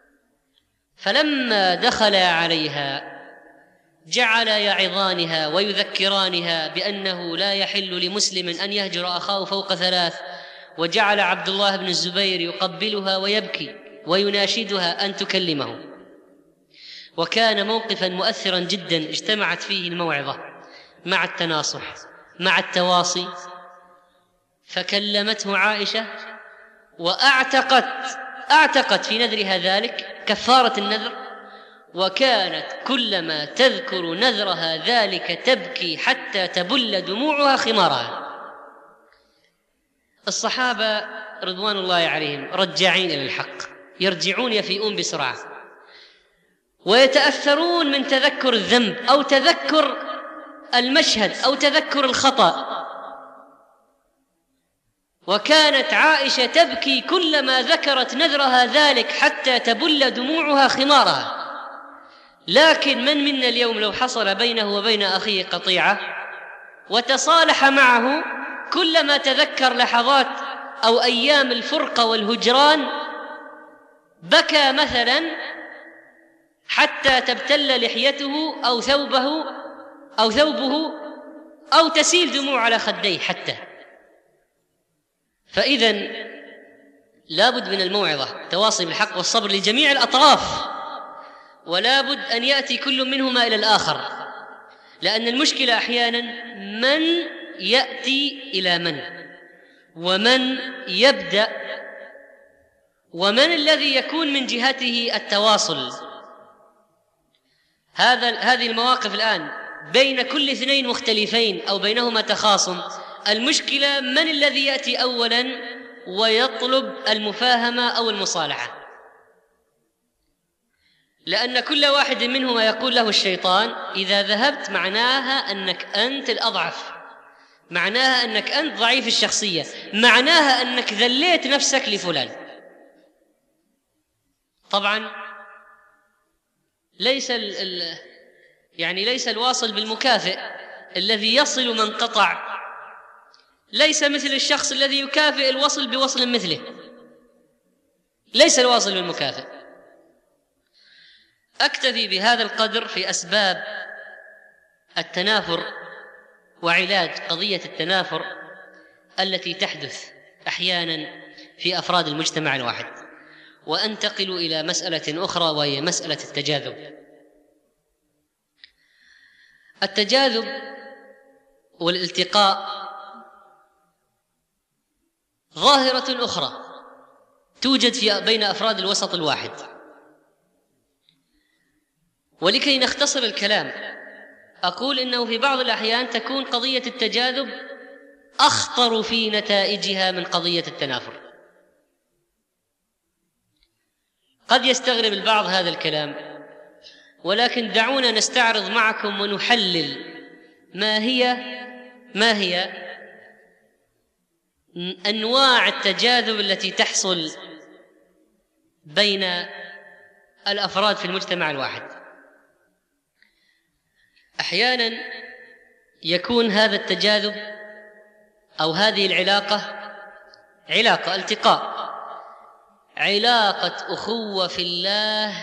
فلما دخل عليها جعل يعظانها ويذكرانها بأنه لا يحل لمسلم أن يهجر أخاه فوق ثلاث، وجعل عبد الله بن الزبير يقبلها ويبكي ويناشدها أن تكلمه. وكان موقفا مؤثرا جدا اجتمعت فيه الموعظة مع التناصح مع التواصي، فكلمته عائشة وأعتقت أعتقت في نذرها ذلك كفارة النذر، وكانت كلما تذكر نذرها ذلك تبكي حتى تبل دموعها خمارها. الصحابة رضوان الله عليهم رجاعين إلى الحق، يرجعون يفيئون بسرعة، ويتأثرون من تذكر الذنب أو تذكر المشهد أو تذكر الخطأ. وكانت عائشة تبكي كلما ذكرت نذرها ذلك حتى تبل دموعها خمارها. لكن من منا اليوم لو حصل بينه وبين أخيه قطيعة وتصالح معه، كلما تذكر لحظات أو أيام الفرقة والهجران بكى مثلا حتى تبتل لحيته أو ثوبه أو ثوبه أو تسيل دموع على خديه حتى. فإذن لابد من الموعظة، تواصي بالحق والصبر لجميع الأطراف، ولا بد أن يأتي كل منهما إلى الآخر، لأن المشكلة أحيانا من يأتي إلى من، ومن يبدأ، ومن الذي يكون من جهته التواصل. هذا هذه المواقف الآن بين كل اثنين مختلفين أو بينهما تخاصم، المشكلة من الذي يأتي أولا ويطلب المفاهمة أو المصالحة، لأن كل واحد منهما يقول له الشيطان إذا ذهبت معناها أنك أنت الأضعف، معناها أنك أنت ضعيف الشخصية، معناها أنك ذليت نفسك لفلان. طبعا ليس ال ال يعني ليس الواصل بالمكافئ الذي يصل من قطع، ليس مثل الشخص الذي يكافئ الوصل بوصل مثله، ليس الواصل بالمكافئ. أكتفي بهذا القدر في أسباب التنافر وعلاج قضية التنافر التي تحدث أحيانا في أفراد المجتمع الواحد، وأنتقل إلى مسألة أخرى وهي مسألة التجاذب. التجاذب والالتقاء ظاهرة أخرى توجد في بين أفراد الوسط الواحد. ولكي نختصر الكلام أقول إنه في بعض الأحيان تكون قضية التجاذب أخطر في نتائجها من قضية التنافر. قد يستغرب البعض هذا الكلام، ولكن دعونا نستعرض معكم ونحلل ما هي ما هي أنواع التجاذب التي تحصل بين الأفراد في المجتمع الواحد. أحيانا يكون هذا التجاذب أو هذه العلاقة علاقة التقاء، علاقة أخوة في الله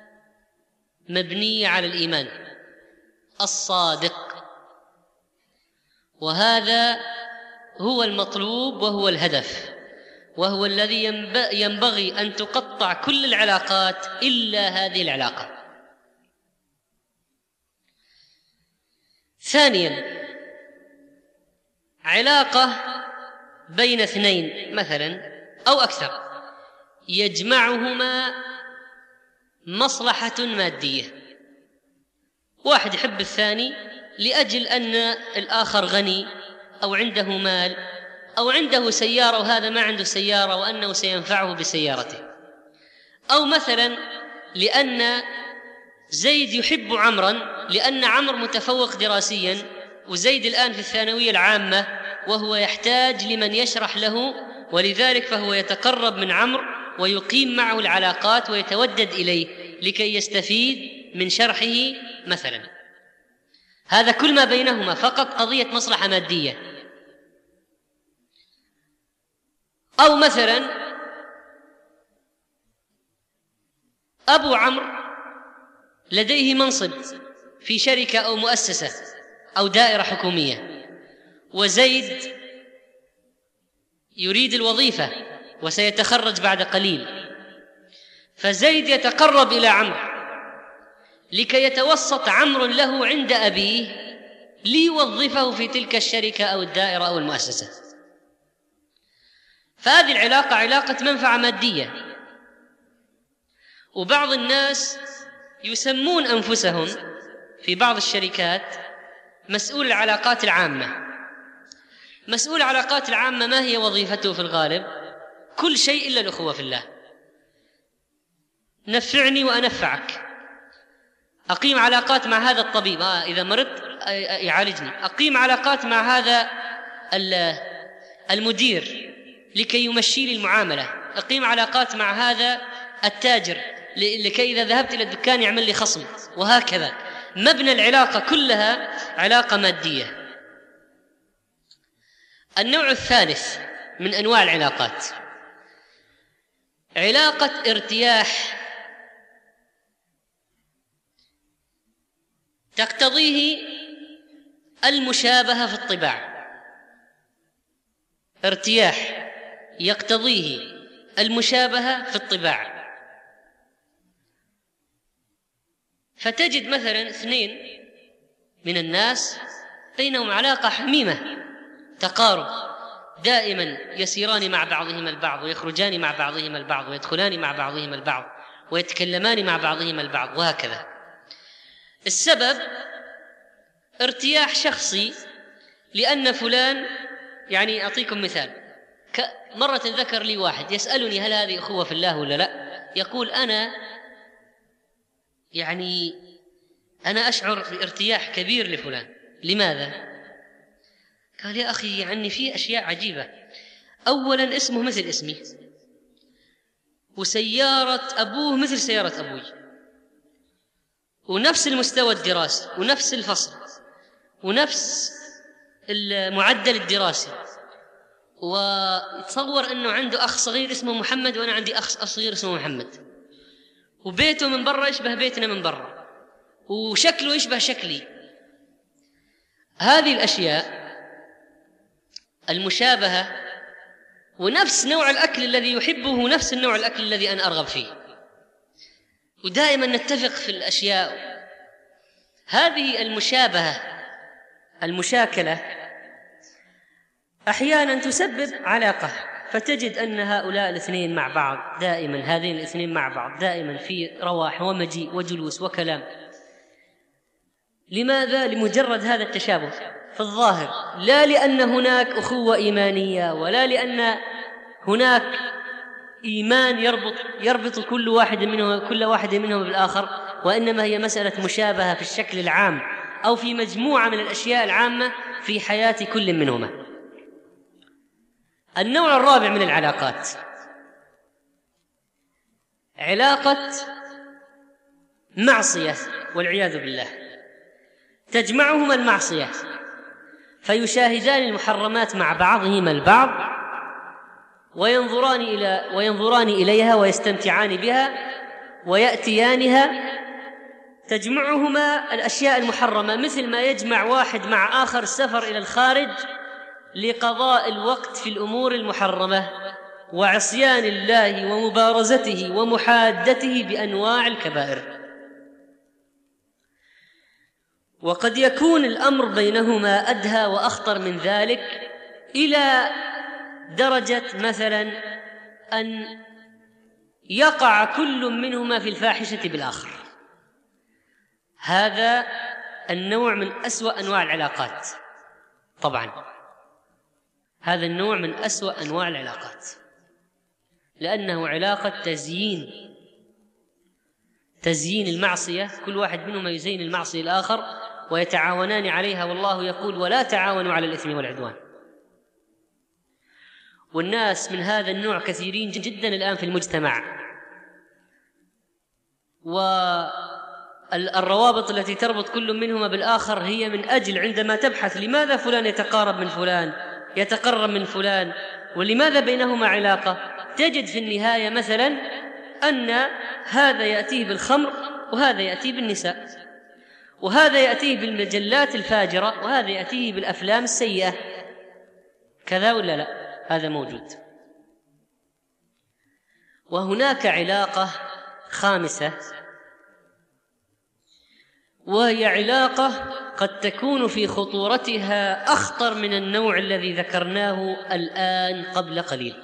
مبنية على الإيمان الصادق، وهذا هو المطلوب وهو الهدف، وهو الذي ينبغي أن تقطع كل العلاقات إلا هذه العلاقة. ثانيا، علاقة بين اثنين مثلا أو أكثر يجمعهما مصلحة مادية، واحد يحب الثاني لأجل أن الآخر غني أو عنده مال أو عنده سيارة وهذا ما عنده سيارة وأنه سينفعه بسيارته، أو مثلا لأن زيد يحب عمرا لأن عمرو متفوق دراسيا وزيد الآن في الثانوية العامة وهو يحتاج لمن يشرح له، ولذلك فهو يتقرب من عمرو ويقيم معه العلاقات ويتودد إليه لكي يستفيد من شرحه مثلا. هذا كل ما بينهما فقط قضية مصلحة مادية. أو مثلا أبو عمرو لديه منصب في شركة أو مؤسسة أو دائرة حكومية، وزيد يريد الوظيفة وسيتخرج بعد قليل، فزيد يتقرب إلى عمرو لكي يتوسط عمرو له عند أبيه ليوظفه في تلك الشركة أو الدائرة أو المؤسسة. فهذه العلاقة علاقة منفعة مادية. وبعض الناس يسمون أنفسهم في بعض الشركات مسؤول العلاقات العامة. مسؤول العلاقات العامة ما هي وظيفته في الغالب؟ كل شيء إلا الأخوة في الله. نفعني وأنفعك، أقيم علاقات مع هذا الطبيب آه إذا مرضت يعالجني، أقيم علاقات مع هذا المدير لكي يمشي لي المعاملة، أقيم علاقات مع هذا التاجر لكي إذا ذهبت إلى الدكان يعمل لي خصم، وهكذا. مبنى العلاقة كلها علاقة مادية. النوع الثالث من أنواع العلاقات علاقة ارتياح تقتضيه المشابهة في الطباع. ارتياح يقتضيه المشابهة في الطباع. فتجد مثلا اثنين من الناس بينهم علاقة حميمة، تقارب، دائما يسيران مع بعضهما البعض ويخرجان مع بعضهما البعض ويدخلان مع بعضهما البعض ويتكلمان مع بعضهما البعض وهكذا. السبب ارتياح شخصي، لأن فلان، يعني أعطيكم مثال، مرة ذكر لي واحد يسألني هل هذه أخوة في الله ولا لا؟ يقول أنا يعني أنا أشعر بارتياح كبير لفلان. لماذا؟ قال يا أخي يعني في أشياء عجيبة. أولا اسمه مثل اسمي، وسيارة أبوه مثل سيارة أبوي، ونفس المستوى الدراسي ونفس الفصل ونفس المعدل الدراسي، وتصور أنه عنده أخ صغير اسمه محمد وأنا عندي أخ صغير اسمه محمد، وبيته من برا يشبه بيتنا من برا، وشكله يشبه شكلي. هذه الأشياء المشابهة، ونفس نوع الأكل الذي يحبه نفس النوع الأكل الذي أنا أرغب فيه، ودائما نتفق في الأشياء. هذه المشابهة المشاكلة أحيانا تسبب علاقة فتجد أن هؤلاء الاثنين مع بعض دائما، هذين الاثنين مع بعض دائما في رواح ومجيء وجلوس وكلام. لماذا؟ لمجرد هذا التشابه في الظاهر، لا لأن هناك أخوة إيمانية ولا لأن هناك إيمان يربط يربط كل واحد منهم كل واحد منهم بالآخر، وإنما هي مسألة مشابهة في الشكل العام أو في مجموعة من الأشياء العامة في حياة كل منهما. النوع الرابع من العلاقات علاقة معصية والعياذ بالله، تجمعهما المعصية فيشاهدان المحرمات مع بعضهما البعض وينظران إلى وينظران إليها ويستمتعان بها ويأتيانها. تجمعهما الأشياء المحرمة، مثل ما يجمع واحد مع آخر السفر إلى الخارج لقضاء الوقت في الأمور المحرمة وعصيان الله ومبارزته ومحادته بأنواع الكبائر. وقد يكون الأمر بينهما أدهى وأخطر من ذلك، إلى درجة مثلا أن يقع كل منهما في الفاحشة بالآخر. هذا النوع من أسوأ أنواع العلاقات. طبعا هذا النوع من أسوأ أنواع العلاقات، لأنه علاقة تزيين تزيين المعصية، كل واحد منهما يزين المعصية الآخر ويتعاونان عليها، والله يقول ولا تعاونوا على الإثم والعدوان. والناس من هذا النوع كثيرين جدا الآن في المجتمع، والروابط التي تربط كل منهما بالآخر هي من أجل عندما تبحث لماذا فلان يتقارب من فلان يتقرب من فلان ولماذا بينهما علاقة، تجد في النهاية مثلا أن هذا يأتيه بالخمر وهذا يأتيه بالنساء، وهذا يأتيه بالمجلات الفاجرة وهذا يأتيه بالأفلام السيئة. كذا ولا لا؟ هذا موجود. وهناك علاقة خامسة، وهي علاقة قد تكون في خطورتها أخطر من النوع الذي ذكرناه الآن قبل قليل،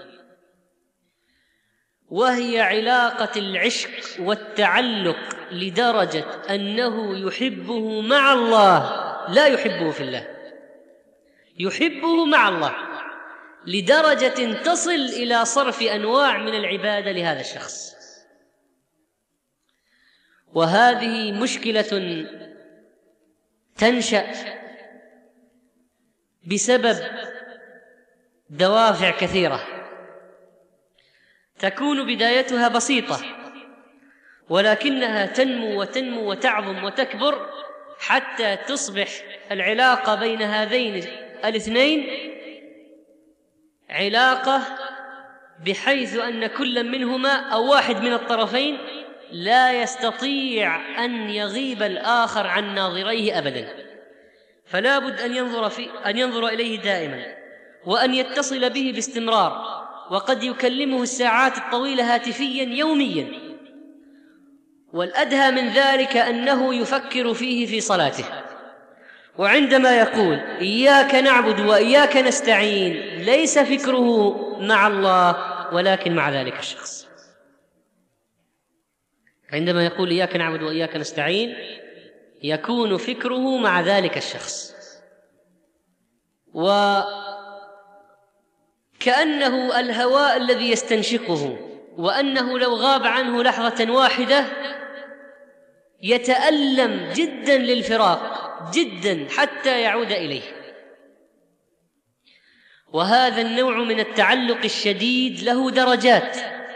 وهي علاقة العشق والتعلق لدرجة أنه يحبه مع الله لا يحبه في الله، يحبه مع الله لدرجة تصل إلى صرف أنواع من العبادة لهذا الشخص. وهذه مشكلة تنشأ بسبب دوافع كثيرة، تكون بدايتها بسيطة ولكنها تنمو وتنمو وتعظم وتكبر حتى تصبح العلاقة بين هذين الاثنين علاقة بحيث أن كل منهما أو واحد من الطرفين لا يستطيع أن يغيب الآخر عن ناظريه أبدا، فلا بد أن ينظر, في أن ينظر إليه دائما وأن يتصل به باستمرار، وقد يكلمه الساعات الطويلة هاتفيا يوميا. والأدهى من ذلك أنه يفكر فيه في صلاته، وعندما يقول إياك نعبد وإياك نستعين ليس فكره مع الله ولكن مع ذلك الشخص. عندما يقول إياك نعبد وإياك نستعين يكون فكره مع ذلك الشخص، وكأنه الهواء الذي يستنشقه، وأنه لو غاب عنه لحظة واحدة يتألم جدا للفراق جدا حتى يعود إليه. وهذا النوع من التعلق الشديد له درجات،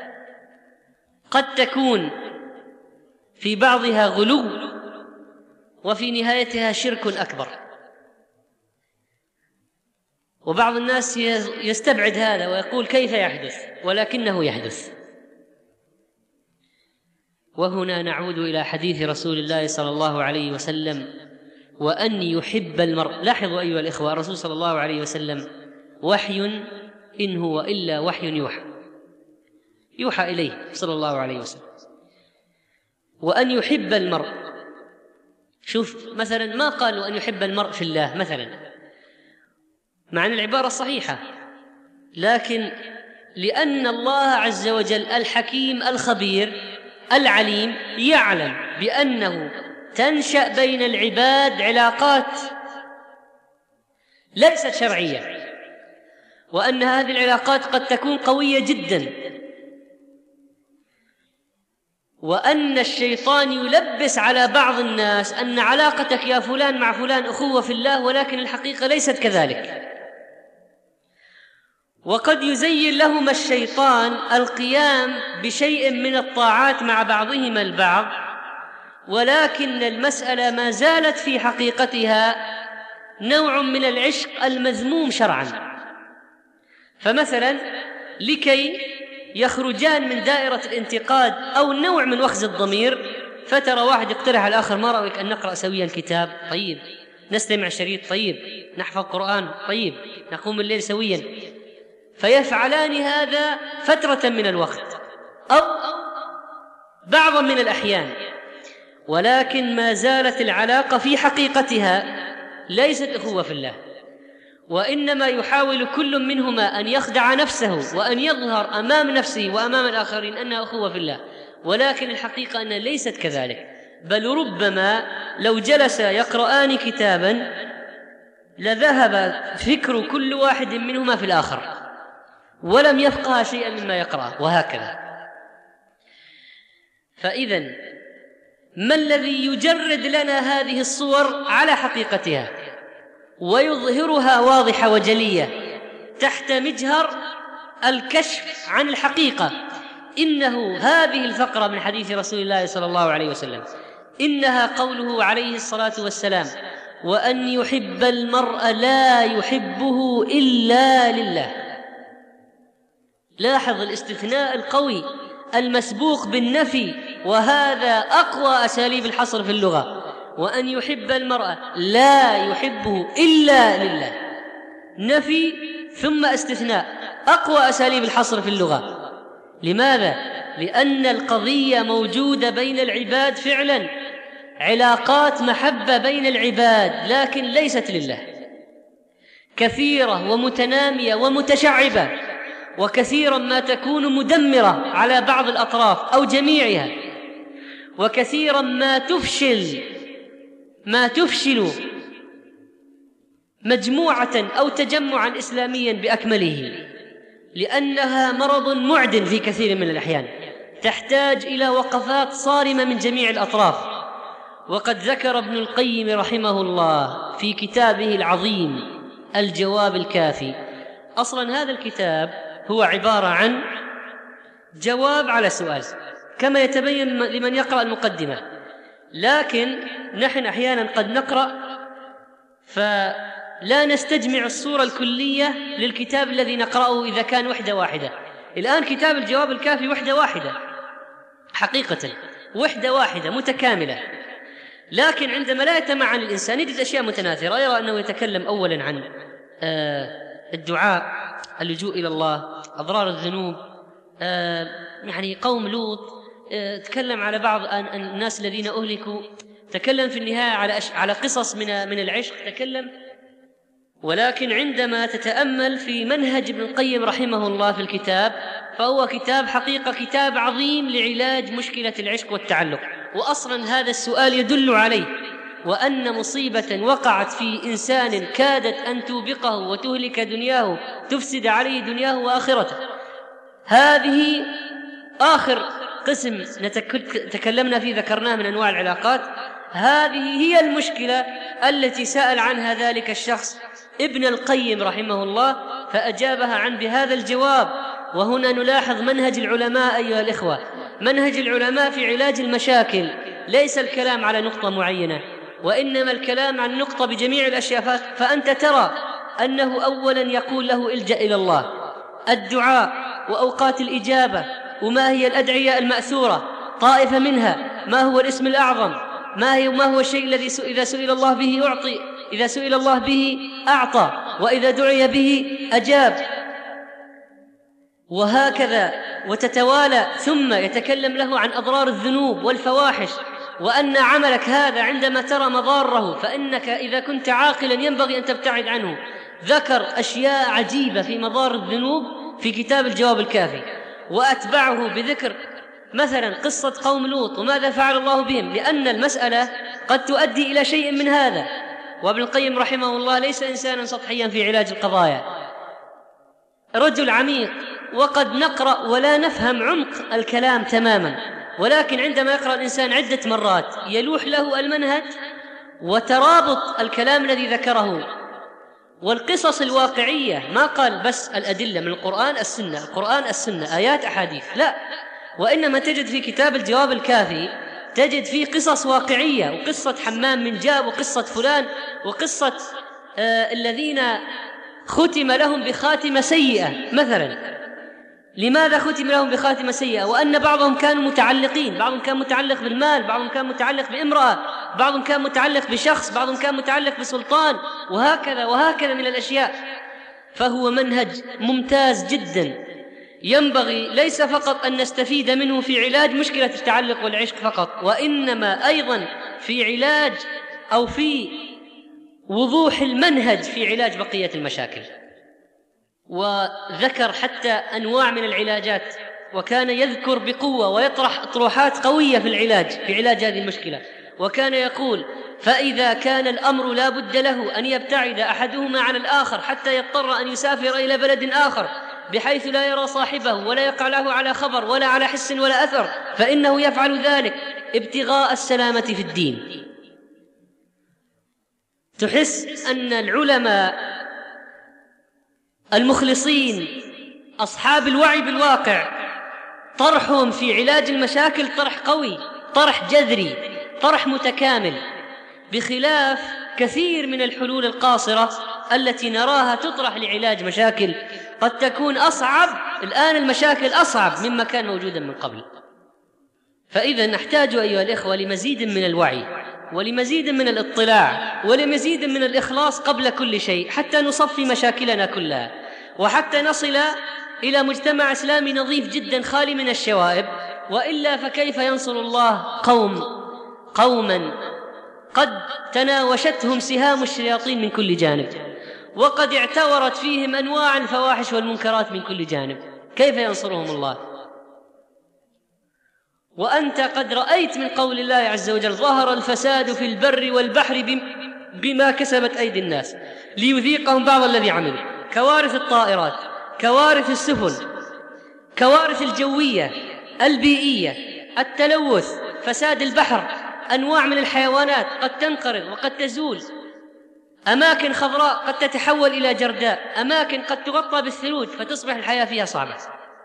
قد تكون في بعضها غلو وفي نهايتها شرك أكبر، وبعض الناس يستبعد هذا ويقول كيف يحدث، ولكنه يحدث. وهنا نعود إلى حديث رسول الله صلى الله عليه وسلم وأن يحب المرء. لاحظوا أيها الإخوة، الرسول صلى الله عليه وسلم وحي إن هو إلا وحي يوحى يوحى إليه صلى الله عليه وسلم. وأن يحب المرء، شوف مثلا ما قالوا أن يحب المرء في الله مثلا، مع أن العبارة صحيحة، لكن لأن الله عز وجل الحكيم الخبير العليم يعلم بأنه تنشأ بين العباد علاقات ليست شرعية، وأن هذه العلاقات قد تكون قوية جدا، وأن الشيطان يلبس على بعض الناس أن علاقتك يا فلان مع فلان أخوة في الله، ولكن الحقيقة ليست كذلك. وقد يزين لهما الشيطان القيام بشيء من الطاعات مع بعضهما البعض، ولكن المسألة ما زالت في حقيقتها نوع من العشق المذموم شرعا. فمثلا لكي يخرجان من دائرة الانتقاد أو نوع من وخز الضمير، فترى واحد يقترح على الآخر: ما رأيك أن نقرأ سويا كتاب؟ طيب. نستمع شريط؟ طيب. نحفظ قرآن؟ طيب. نقوم الليل سويا. فيفعلان هذا فترة من الوقت أو بعضا من الأحيان، ولكن ما زالت العلاقة في حقيقتها ليست أخوة في الله، وإنما يحاول كل منهما أن يخدع نفسه وأن يظهر أمام نفسه وأمام الآخرين أنها أخوة في الله، ولكن الحقيقة أنها ليست كذلك. بل ربما لو جلس يقرآن كتابا لذهب فكر كل واحد منهما في الآخر ولم يفقه شيئا مما يقرأ، وهكذا. فإذن ما الذي يجرد لنا هذه الصور على حقيقتها ويظهرها واضحة وجلية تحت مجهر الكشف عن الحقيقة؟ إنه هذه الفقرة من حديث رسول الله صلى الله عليه وسلم، إنها قوله عليه الصلاة والسلام: وأن يحب المرء لا يحبه إلا لله. لاحظ الاستثناء القوي المسبوق بالنفي، وهذا أقوى أساليب الحصر في اللغة. وأن يحب المرء لا يحبه إلا لله، نفي ثم استثناء، أقوى أساليب الحصر في اللغة. لماذا؟ لأن القضية موجودة بين العباد فعلا، علاقات محبة بين العباد، لكن ليست لله، كثيرة ومتنامية ومتشعبة، وكثيرا ما تكون مدمرة على بعض الأطراف أو جميعها، وكثيرا ما تفشل ما تفشل مجموعة أو تجمعا إسلاميا بأكمله، لأنها مرض معدن في كثير من الأحيان، تحتاج إلى وقفات صارمة من جميع الأطراف. وقد ذكر ابن القيم رحمه الله في كتابه العظيم الجواب الكافي، أصلا هذا الكتاب هو عبارة عن جواب على سؤال كما يتبين لمن يقرأ المقدمة، لكن نحن أحيانا قد نقرأ فلا نستجمع الصورة الكلية للكتاب الذي نقرأه إذا كان وحدة واحدة. الآن كتاب الجواب الكافي وحدة واحدة، حقيقة وحدة واحدة متكاملة، لكن عندما لا يتمعن الإنسان يجد أشياء متناثرة. يرى أنه يتكلم أولا عن الدعاء، اللجوء إلى الله، أضرار الذنوب، يعني قوم لوط، تكلم على بعض الناس الذين أهلكوا، تكلم في النهاية على على قصص من من العشق، تكلم. ولكن عندما تتأمل في منهج ابن القيم رحمه الله في الكتاب، فهو كتاب حقيقة كتاب عظيم لعلاج مشكلة العشق والتعلق. وأصلا هذا السؤال يدل عليه، وأن مصيبة وقعت في إنسان كادت أن توبقه وتهلك دنياه، تفسد عليه دنياه وآخرته. هذه آخر قسم تكلمنا فيه ذكرناه من أنواع العلاقات. هذه هي المشكلة التي سأل عنها ذلك الشخص ابن القيم رحمه الله، فأجابها عن بهذا الجواب. وهنا نلاحظ منهج العلماء أيها الإخوة، منهج العلماء في علاج المشاكل ليس الكلام على نقطة معينة، وإنما الكلام عن نقطة بجميع الأشياء. فأنت ترى أنه أولا يقول له الجأ إلى الله، الدعاء وأوقات الإجابة، وما هي الأدعية المأثورة، طائفة منها، ما هو الاسم الأعظم، ما هي ما هو الشيء الذي إذا سئل الله به أعطي، إذا سئل الله به أعطى، وإذا دعي به أجاب، وهكذا وتتوالى. ثم يتكلم له عن أضرار الذنوب والفواحش، وأن عملك هذا عندما ترى مضاره فإنك إذا كنت عاقلا ينبغي أن تبتعد عنه. ذكر أشياء عجيبة في مضار الذنوب، في كتاب الجواب الكافي وأتبعه بذكر مثلا قصة قوم لوط وماذا فعل الله بهم، لأن المسألة قد تؤدي إلى شيء من هذا. وابن القيم رحمه الله ليس إنسانا سطحيا في علاج القضايا، رجل عميق، وقد نقرأ ولا نفهم عمق الكلام تماما، ولكن عندما يقرأ الإنسان عدة مرات يلوح له المنهج وترابط الكلام الذي ذكره والقصص الواقعية. ما قال بس الأدلة من القرآن السنة، القرآن السنة، آيات أحاديث، لا، وإنما تجد في كتاب الجواب الكافي تجد فيه قصص واقعية، وقصة حمام من جاب، وقصة فلان، وقصة آه الذين ختم لهم بخاتمة سيئة مثلا. لماذا ختم لهم بخاتمة سيئة؟ وأن بعضهم كانوا متعلقين، بعضهم كان متعلق بالمال، بعضهم كان متعلق بامرأة، بعضهم كان متعلق بشخص، بعضهم كان متعلق بسلطان، وهكذا وهكذا من الأشياء. فهو منهج ممتاز جدا ينبغي ليس فقط أن نستفيد منه في علاج مشكلة التعلق والعشق فقط، وإنما أيضا في علاج أو في وضوح المنهج في علاج بقية المشاكل. وذكر حتى أنواع من العلاجات، وكان يذكر بقوة ويطرح اطروحات قوية في العلاج في علاج هذه المشكلة. وكان يقول: فإذا كان الأمر لا بد له أن يبتعد أحدهما عن الآخر حتى يضطر أن يسافر إلى بلد آخر بحيث لا يرى صاحبه ولا يقع له على خبر ولا على حس ولا أثر، فإنه يفعل ذلك ابتغاء السلامة في الدين. تحس أن العلماء المخلصين أصحاب الوعي بالواقع طرحهم في علاج المشاكل طرح قوي، طرح جذري، طرح متكامل، بخلاف كثير من الحلول القاصرة التي نراها تطرح لعلاج مشاكل قد تكون أصعب. الآن المشاكل أصعب مما كان موجودا من قبل. فإذا نحتاج أيها الإخوة لمزيد من الوعي ولمزيد من الاطلاع ولمزيد من الإخلاص قبل كل شيء، حتى نصفي مشاكلنا كلها، وحتى نصل إلى مجتمع إسلامي نظيف جدا خالي من الشوائب. وإلا فكيف ينصر الله قوم قوما قد تناوشتهم سهام الشياطين من كل جانب، وقد اعتورت فيهم أنواع الفواحش والمنكرات من كل جانب؟ كيف ينصرهم الله؟ وأنت قد رأيت من قول الله عز وجل: ظهر الفساد في البر والبحر بما كسبت أيدي الناس ليذيقهم بعض الذي عملوا. كوارث الطائرات، كوارث السفن، كوارث الجوية البيئية، التلوث، فساد البحر، أنواع من الحيوانات قد تنقرض وقد تزول، أماكن خضراء قد تتحول إلى جرداء، أماكن قد تغطى بالثلوج فتصبح الحياة فيها صعبة،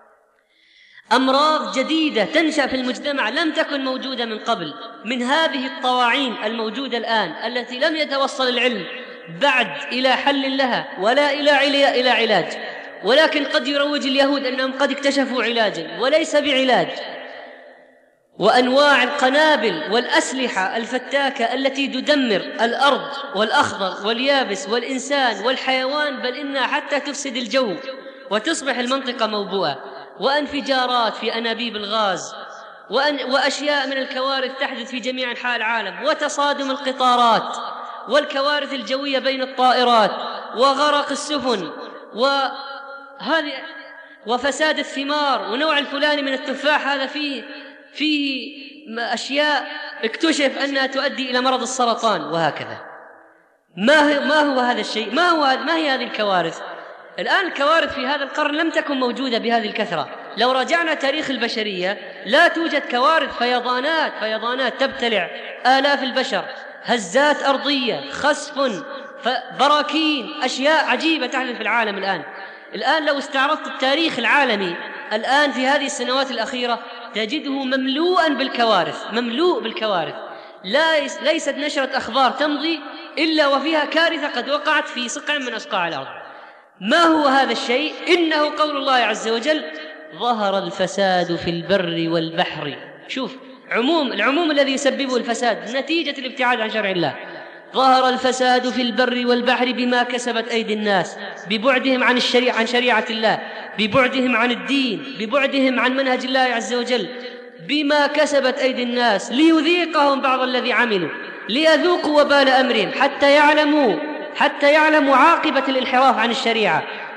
أمراض جديدة تنشأ في المجتمع لم تكن موجودة من قبل، من هذه الطواعين الموجودة الآن التي لم يتوصل العلم بعد إلى حل لها ولا إلى إلى علاج، ولكن قد يروج اليهود أنهم قد اكتشفوا علاجا وليس بعلاج. وأنواع القنابل والأسلحة الفتاكة التي تدمر الأرض والأخضر واليابس والإنسان والحيوان، بل إنها حتى تفسد الجو وتصبح المنطقة موبوءة، وانفجارات في أنابيب الغاز، وأن وأشياء من الكوارث تحدث في جميع أنحاء العالم، وتصادم القطارات والكوارث الجوية بين الطائرات وغرق السفن وهذه وفساد الثمار ونوع الفلاني من التفاح هذا فيه فيه أشياء اكتشف أنها تؤدي إلى مرض السرطان وهكذا. ما ما هو هذا الشيء؟ ما هو ما هي هذه الكوارث؟ الآن الكوارث في هذا القرن لم تكن موجودة بهذه الكثرة. لو راجعنا تاريخ البشرية لا توجد كوارث، فيضانات فيضانات تبتلع آلاف البشر، هزات أرضية، خسف، براكين، أشياء عجيبة تحدث في العالم الآن. الآن لو استعرضت التاريخ العالمي الآن في هذه السنوات الأخيرة تجده مملوءا بالكوارث، مملوء بالكوارث. لا ليست نشرة أخبار تمضي إلا وفيها كارثة قد وقعت في صقع من أصقاع الأرض. ما هو هذا الشيء؟ إنه قول الله عز وجل: ظهر الفساد في البر والبحر. شوف عموم العموم الذي يسببه الفساد نتيجة الابتعاد عن شرع الله. ظهر الفساد في البر والبحر بما كسبت أيدي الناس، ببعدهم عن الشريعة عن شريعة الله، ببعدهم عن الدين، ببعدهم عن منهج الله عز وجل، بما كسبت أيدي الناس ليذيقهم بعض الذي عملوا، ليذوقوا وبال أمرهم، حتى يعلموا حتى يعلموا عاقبة الانحراف عن الشريعة،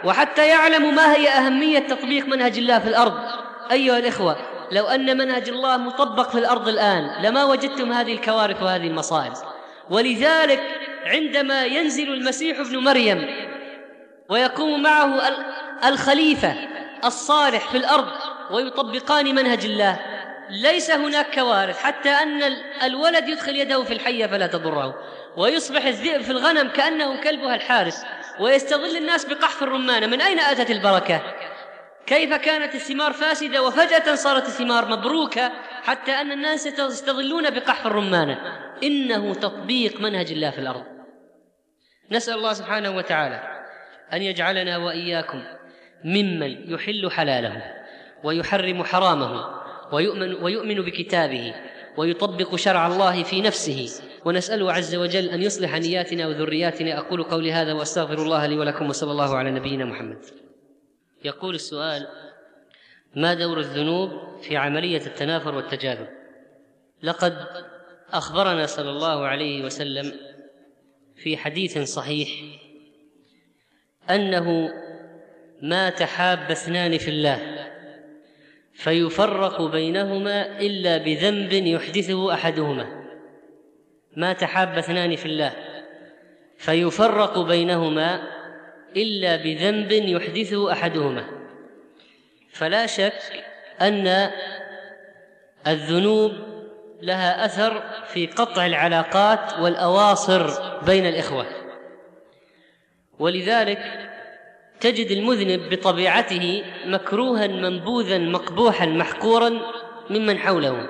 وحتى يعلموا ما هي أهمية تطبيق منهج الله في الأرض. أيها الإخوة، لو أن منهج الله مطبق في الأرض الآن لما وجدتم هذه الكوارث وهذه المصائب. ولذلك عندما ينزل المسيح ابن مريم ويقوم معه الخليفة الصالح في الأرض ويطبقان منهج الله، ليس هناك كوارث، حتى أن الولد يدخل يده في الحية فلا تضره، ويصبح الذئب في الغنم كأنه كلبها الحارس، ويستظل الناس بقحف الرمانة. من أين أتت البركة؟ كيف كانت الثمار فاسدة وفجأة صارت الثمار مبروكة، حتى أن الناس يستظلون بقحف الرمانة؟ إنه تطبيق منهج الله في الأرض. نسأل الله سبحانه وتعالى أن يجعلنا وإياكم ممن يحل حلاله ويحرم حرامه ويؤمن, ويؤمن بكتابه ويطبق شرع الله في نفسه، ونسأله عز وجل أن يصلح نياتنا وذرياتنا. أقول قولي هذا وأستغفر الله لي ولكم، وصلى الله على نبينا محمد. يقول السؤال: ما دور الذنوب في عملية التنافر والتجاذب؟ لقد أخبرنا صلى الله عليه وسلم في حديث صحيح أنه ما تحاب اثنان في الله فيفرق بينهما إلا بذنب يحدثه أحدهما. ما تحاب اثنان في الله فيفرق بينهما إلا بذنب يحدثه أحدهما. فلا شك أن الذنوب لها أثر في قطع العلاقات والأواصر بين الإخوة، ولذلك تجد المذنب بطبيعته مكروها منبوذا مقبوحا محقورا ممن حوله.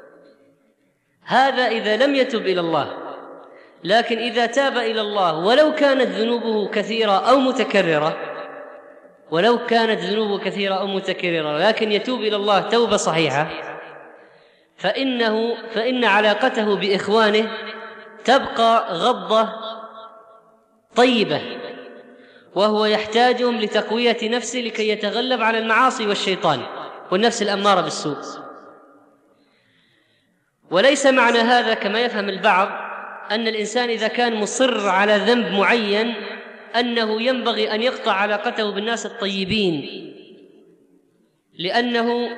هذا إذا لم يتب إلى الله، لكن إذا تاب إلى الله ولو كانت ذنوبه كثيرة أو متكررة ولو كانت ذنوبه كثيرة أو متكررة لكن يتوب إلى الله توبة صحيحة، فإنه فإن علاقته بإخوانه تبقى غضة طيبة، وهو يحتاجهم لتقوية نفسه لكي يتغلب على المعاصي والشيطان والنفس الأمارة بالسوء. وليس معنى هذا كما يفهم البعض أن الإنسان إذا كان مصر على ذنب معين أنه ينبغي أن يقطع علاقته بالناس الطيبين، لأنه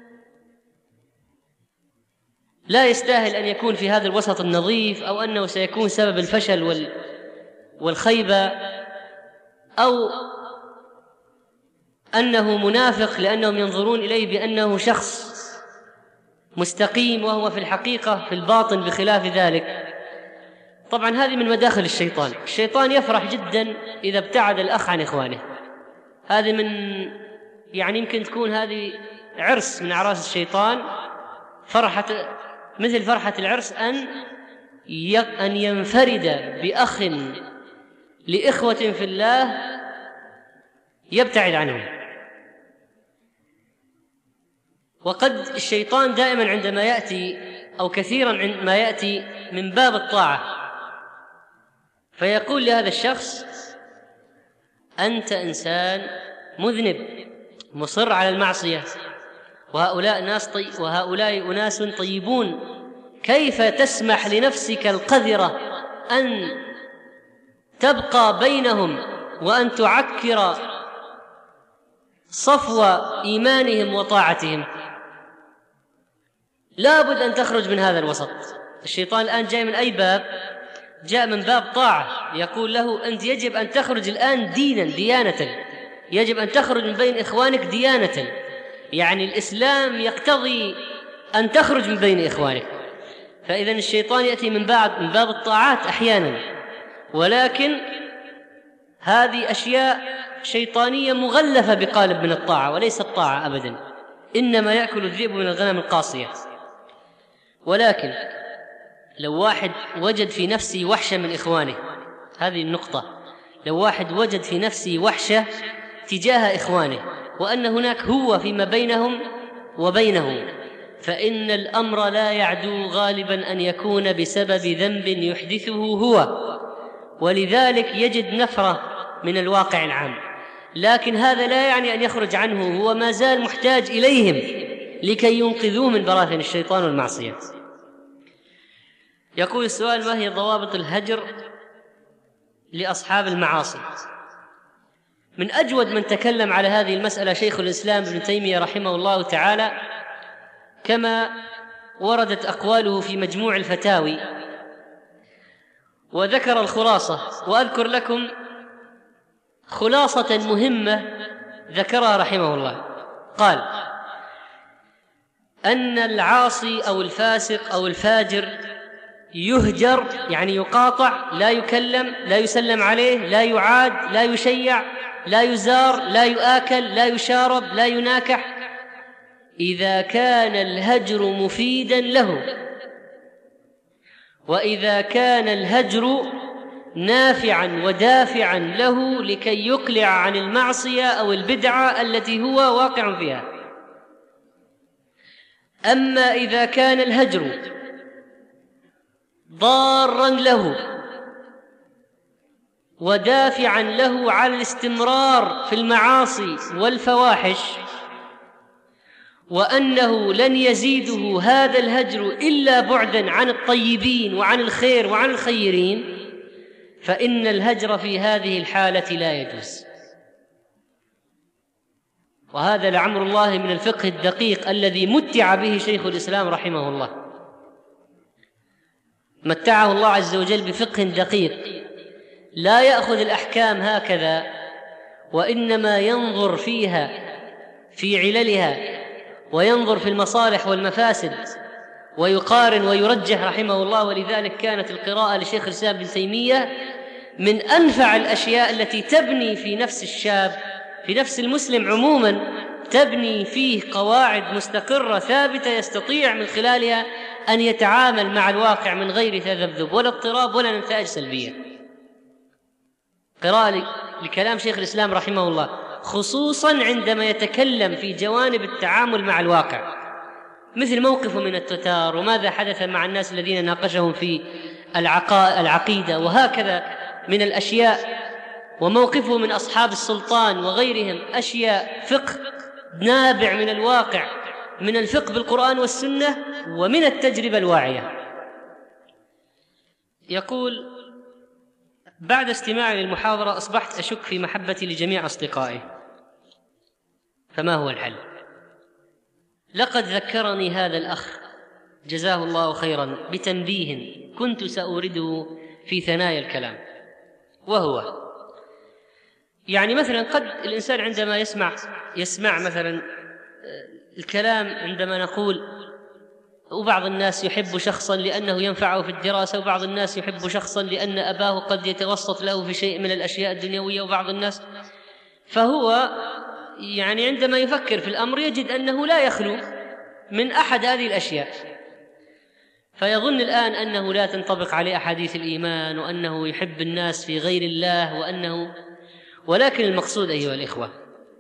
لا يستاهل أن يكون في هذا الوسط النظيف، أو أنه سيكون سبب الفشل والخيبة، أو أنه منافق لأنهم ينظرون إليه بأنه شخص مستقيم وهو في الحقيقة في الباطن بخلاف ذلك. طبعا هذه من مداخل الشيطان. الشيطان يفرح جدا إذا ابتعد الأخ عن إخوانه. هذه من يعني يمكن تكون هذه عرس من أعراس الشيطان، فرحة مثل فرحة العرس أن أن ينفرد بأخ لإخوة في الله يبتعد عنهم. وقد الشيطان دائما عندما يأتي أو كثيرا عندما يأتي من باب الطاعة فيقول لهذا الشخص: أنت إنسان مذنب مصر على المعصية، وهؤلاء ناس طي وهؤلاء أناس طيبون، كيف تسمح لنفسك القذرة أن تبقى بينهم وأن تعكر صفو إيمانهم وطاعتهم؟ لابد أن تخرج من هذا الوسط. الشيطان الآن جاء من أي باب؟ جاء من باب طاعة، يقول له: أنت يجب أن تخرج الآن دينا ديانة، يجب أن تخرج من بين إخوانك ديانة. يعني الإسلام يقتضي أن تخرج من بين إخوانك. فإذن الشيطان يأتي من بعد من باب الطاعات أحيانا، ولكن هذه أشياء شيطانية مغلفة بقالب من الطاعة، وليس الطاعة أبدا، إنما يأكل الذئب من الغنم القاصية. ولكن لو واحد وجد في نفسه وحشة من إخوانه، هذه النقطة، لو واحد وجد في نفسه وحشة تجاه إخوانه وأن هناك هو فيما بينهم وبينهم، فإن الأمر لا يعدو غالبا أن يكون بسبب ذنب يحدثه هو، ولذلك يجد نفرة من الواقع العام. لكن هذا لا يعني أن يخرج عنه، هو ما زال محتاج إليهم لكي ينقذوه من براثن الشيطان والمعصية. يقول السؤال: ما هي ضوابط الهجر لأصحاب المعاصي؟ من أجود من تكلم على هذه المسألة شيخ الإسلام ابن تيمية رحمه الله تعالى، كما وردت أقواله في مجموع الفتاوي، وذكر الخلاصة. وأذكر لكم خلاصة مهمة ذكرها رحمه الله. قال أن العاصي أو الفاسق أو الفاجر يهجر، يعني يقاطع، لا يكلم، لا يسلم عليه، لا يعاد، لا يشيع، لا يزار، لا يؤكل، لا يشارب، لا يناكح، إذا كان الهجر مفيدا له، وإذا كان الهجر نافعا ودافعا له لكي يقلع عن المعصية أو البدعة التي هو واقع فيها. أما إذا كان الهجر ضارا له ودافعا له على الاستمرار في المعاصي والفواحش، وأنه لن يزيده هذا الهجر إلا بعدا عن الطيبين وعن الخير وعن الخيرين، فإن الهجر في هذه الحالة لا يجوز. وهذا لعمر الله من الفقه الدقيق الذي متع به شيخ الإسلام رحمه الله، متعه الله عز وجل بفقه دقيق لا يأخذ الأحكام هكذا، وإنما ينظر فيها في عللها، وينظر في المصالح والمفاسد، ويقارن ويرجح رحمه الله. ولذلك كانت القراءة لشيخ الإسلام ابن تيمية من أنفع الأشياء التي تبني في نفس الشاب، في نفس المسلم عموما، تبني فيه قواعد مستقرة ثابتة يستطيع من خلالها أن يتعامل مع الواقع من غير تذبذب ولا اضطراب ولا نتائج سلبية. قراءة لكلام شيخ الإسلام رحمه الله، خصوصا عندما يتكلم في جوانب التعامل مع الواقع، مثل موقفه من التتار، وماذا حدث مع الناس الذين ناقشهم في العقيدة، وهكذا من الأشياء، وموقفه من أصحاب السلطان وغيرهم، أشياء فقه نابع من الواقع، من الفقه بالقرآن والسنة ومن التجربة الواعية. يقول: بعد استماعي للمحاضرة أصبحت أشك في محبتي لجميع أصدقائي، فما هو الحل؟ لقد ذكرني هذا الأخ جزاه الله خيرا بتنبيه كنت سأورده في ثنايا الكلام، وهو يعني مثلا قد الإنسان عندما يسمع يسمع مثلا الكلام، عندما نقول وبعض الناس يحب شخصا لأنه ينفعه في الدراسة، وبعض الناس يحب شخصا لأن أباه قد يتوسط له في شيء من الأشياء الدنيوية، وبعض الناس، فهو يعني عندما يفكر في الأمر يجد أنه لا يخلو من أحد هذه الأشياء، فيظن الآن أنه لا تنطبق عليه أحاديث الإيمان، وأنه يحب الناس في غير الله، وأنه ولكن المقصود أيها الإخوة،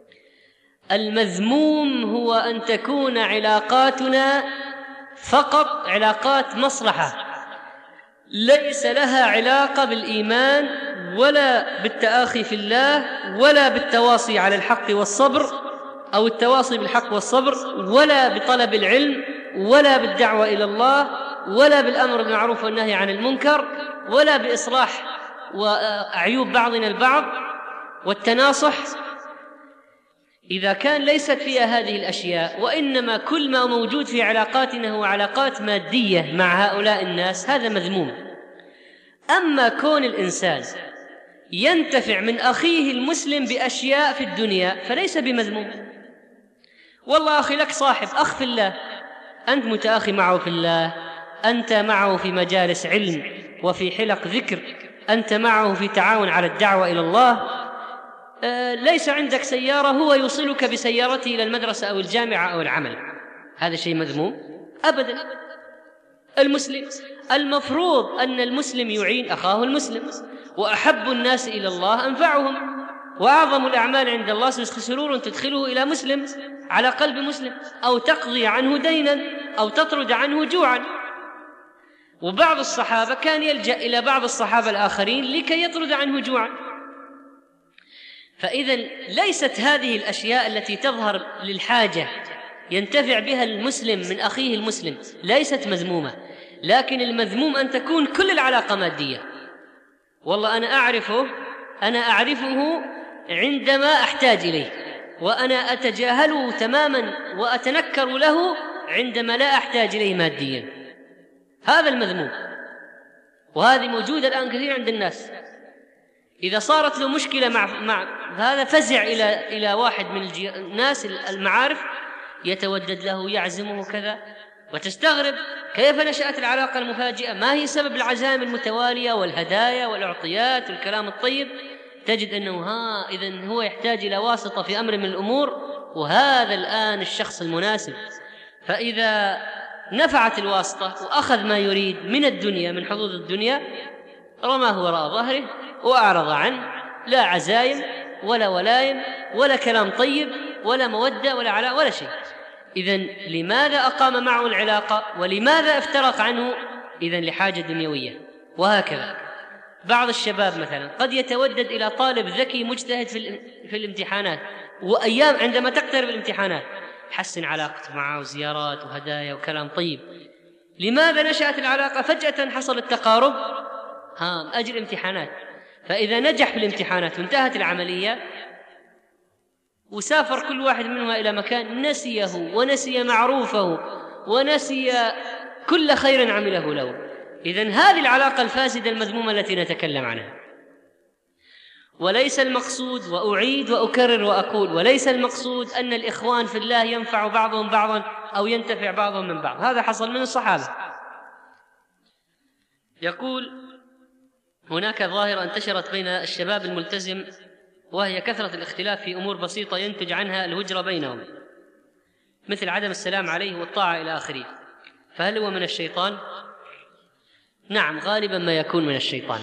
المذموم هو أن تكون علاقاتنا فقط علاقات مصلحة، ليس لها علاقة بالإيمان ولا بالتآخي في الله ولا بالتواصي على الحق والصبر أو التواصي بالحق والصبر، ولا بطلب العلم ولا بالدعوة إلى الله ولا بالأمر بالمعروف والنهي عن المنكر ولا بإصلاح وعيوب بعضنا البعض والتناصح. إذا كان ليست فيها هذه الأشياء، وإنما كل ما موجود في علاقاتنا هو علاقات مادية مع هؤلاء الناس، هذا مذموم. أما كون الإنسان ينتفع من أخيه المسلم بأشياء في الدنيا فليس بمذموم. والله أخي لك صاحب أخ في الله، أنت متأخي معه في الله، أنت معه في مجالس علم وفي حلق ذكر، أنت معه في تعاون على الدعوة إلى الله، آه ليس عندك سيارة، هو يوصلك بسيارته إلى المدرسة أو الجامعة أو العمل، هذا شيء مذموم؟ أبدا. المسلم المفروض أن المسلم يعين أخاه المسلم، وأحب الناس إلى الله أنفعهم، وأعظم الأعمال عند الله سرور تدخله إلى مسلم على قلب مسلم، أو تقضي عنه دينا أو تطرد عنه جوعا. وبعض الصحابة كان يلجأ إلى بعض الصحابة الآخرين لكي يطرد عنه جوعا. فإذا ليست هذه الأشياء التي تظهر للحاجة ينتفع بها المسلم من أخيه المسلم ليست مذمومة، لكن المذموم أن تكون كل العلاقة مادية. والله أنا أعرفه أنا أعرفه عندما أحتاج إليه، وأنا أتجاهله تماما وأتنكر له عندما لا أحتاج إليه ماديا. هذا المذموم، وهذه موجودة الآن كثير عند الناس. إذا صارت له مشكلة مع, مع هذا فزع إلى إلى واحد من الناس المعارف يتودد له، يعزمه كذا، وتستغرب كيف نشأت العلاقة المفاجئة، ما هي سبب العزائم المتوالية والهدايا والأعطيات والكلام الطيب. تجد أنه ها إذن هو يحتاج إلى واسطة في أمر من الأمور، وهذا الآن الشخص المناسب. فإذا نفعت الواسطة وأخذ ما يريد من الدنيا، من حظوظ الدنيا، رماه وراء ظهره وأعرض عنه، لا عزايم ولا ولايم ولا كلام طيب ولا مودة ولا علاء ولا شيء. إذن لماذا أقام معه العلاقة ولماذا افترق عنه؟ إذن لحاجة دنيوية. وهكذا بعض الشباب مثلا قد يتودد إلى طالب ذكي مجتهد في الامتحانات، وأيام عندما تقترب الامتحانات حسن علاقته معه وزيارات وهدايا وكلام طيب. لماذا نشأت العلاقة؟ فجأة حصل التقارب ها أجل امتحانات. فإذا نجح في الامتحانات وانتهت العملية وسافر كل واحد منهما إلى مكان، نسيه ونسي معروفه ونسي كل خير عمله له. إذن هذه العلاقة الفاسدة المذمومة التي نتكلم عنها. وليس المقصود، وأعيد وأكرر وأقول، وليس المقصود أن الإخوان في الله ينفع بعضهم بعضا أو ينتفع بعضهم من بعض. هذا حصل من الصحابة. يقول هناك ظاهرة انتشرت بين الشباب الملتزم، وهي كثرة الاختلاف في أمور بسيطة ينتج عنها الهجرة بينهم، مثل عدم السلام عليه والطاعة إلى آخره. فهل هو من الشيطان؟ نعم، غالبا ما يكون من الشيطان.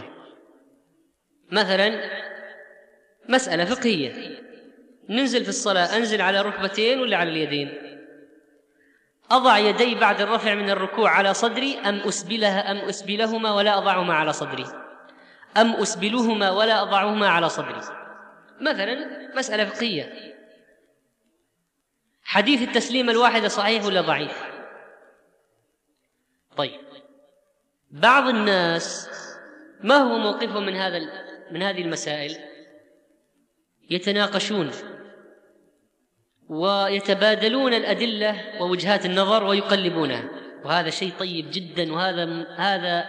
مثلا مسألة فقهية، ننزل في الصلاة أنزل على ركبتين ولا على اليدين؟ أضع يدي بعد الرفع من الركوع على صدري أم أسبلها أم أسبلهما ولا أضعهما على صدري، أم أسبلهما ولا أضعهما على صدري؟ مثلا مسألة فقهية. حديث التسليم الواحدة صحيح ولا ضعيف؟ طيب، بعض الناس ما هو موقفهم من هذا من هذه المسائل؟ يتناقشون ويتبادلون الأدلة ووجهات النظر ويقلبونها، وهذا شيء طيب جدا، وهذا هذا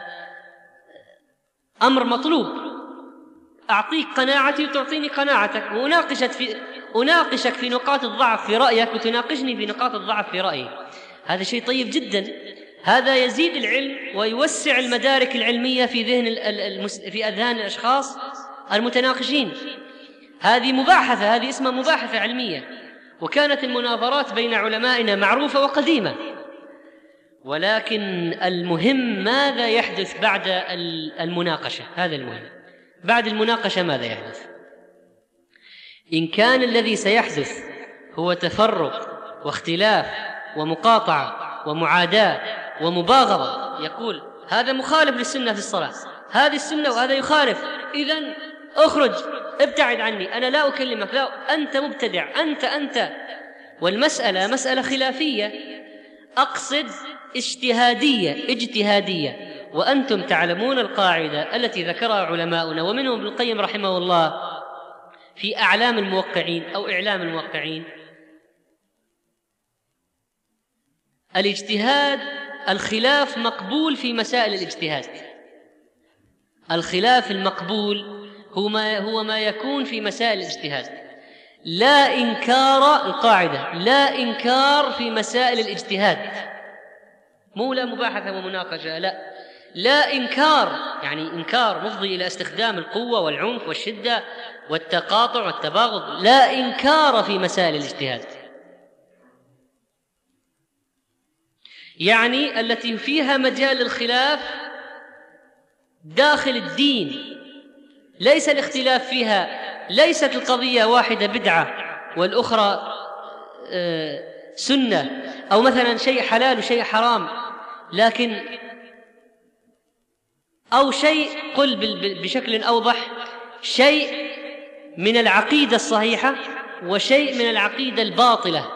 أمر مطلوب. أعطيك قناعتي وتعطيني قناعتك، وأناقشك في أناقشك في نقاط الضعف في رأيك وتناقشني في نقاط الضعف في رأيي. هذا شيء طيب جدا. هذا يزيد العلم ويوسع المدارك العلمية في ذهن المس... في أذهان الأشخاص المتناقشين. هذه مباحثة، هذه اسمها مباحثة علمية. وكانت المناظرات بين علمائنا معروفة وقديمة، ولكن المهم ماذا يحدث بعد المناقشة. هذا المهم. بعد المناقشة ماذا يحدث؟ إن كان الذي سيحدث هو تفرق واختلاف ومقاطعة ومعاداة ومباغضة، يقول هذا مخالف للسنة في الصلاة، هذه السنة وهذا يخالف، إذن اخرج ابتعد عني، أنا لا أكلمك، لا أنت مبتدع، أنت أنت والمسألة مسألة خلافية، أقصد اجتهادية اجتهادية. وأنتم تعلمون القاعدة التي ذكرها علماؤنا، ومنهم ابن القيم رحمه الله في أعلام الموقعين أو إعلام الموقعين: الاجتهاد الخلاف مقبول في مسائل الاجتهاد. الخلاف المقبول هو ما, هو ما يكون في مسائل الاجتهاد. لا إنكار، القاعدة لا إنكار في مسائل الاجتهاد، مو لا مباحثة ومناقشة، لا لا إنكار، يعني إنكار مفضي إلى استخدام القوة والعنف والشدة والتقاطع والتباغض. لا إنكار في مسائل الاجتهاد، يعني التي فيها مجال الخلاف داخل الدين، ليس الاختلاف فيها، ليست القضية واحدة بدعة والأخرى سنة، أو مثلا شيء حلال وشيء حرام، لكن أو شيء قل بشكل أوضح، شيء من العقيدة الصحيحة وشيء من العقيدة الباطلة.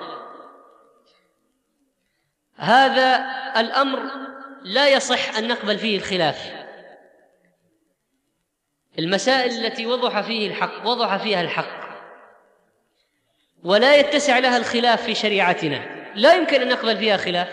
هذا الأمر لا يصح أن نقبل فيه الخلاف. المسائل التي وضح فيه الحق وضح فيها الحق ولا يتسع لها الخلاف في شريعتنا، لا يمكن أن نقبل فيها خلاف.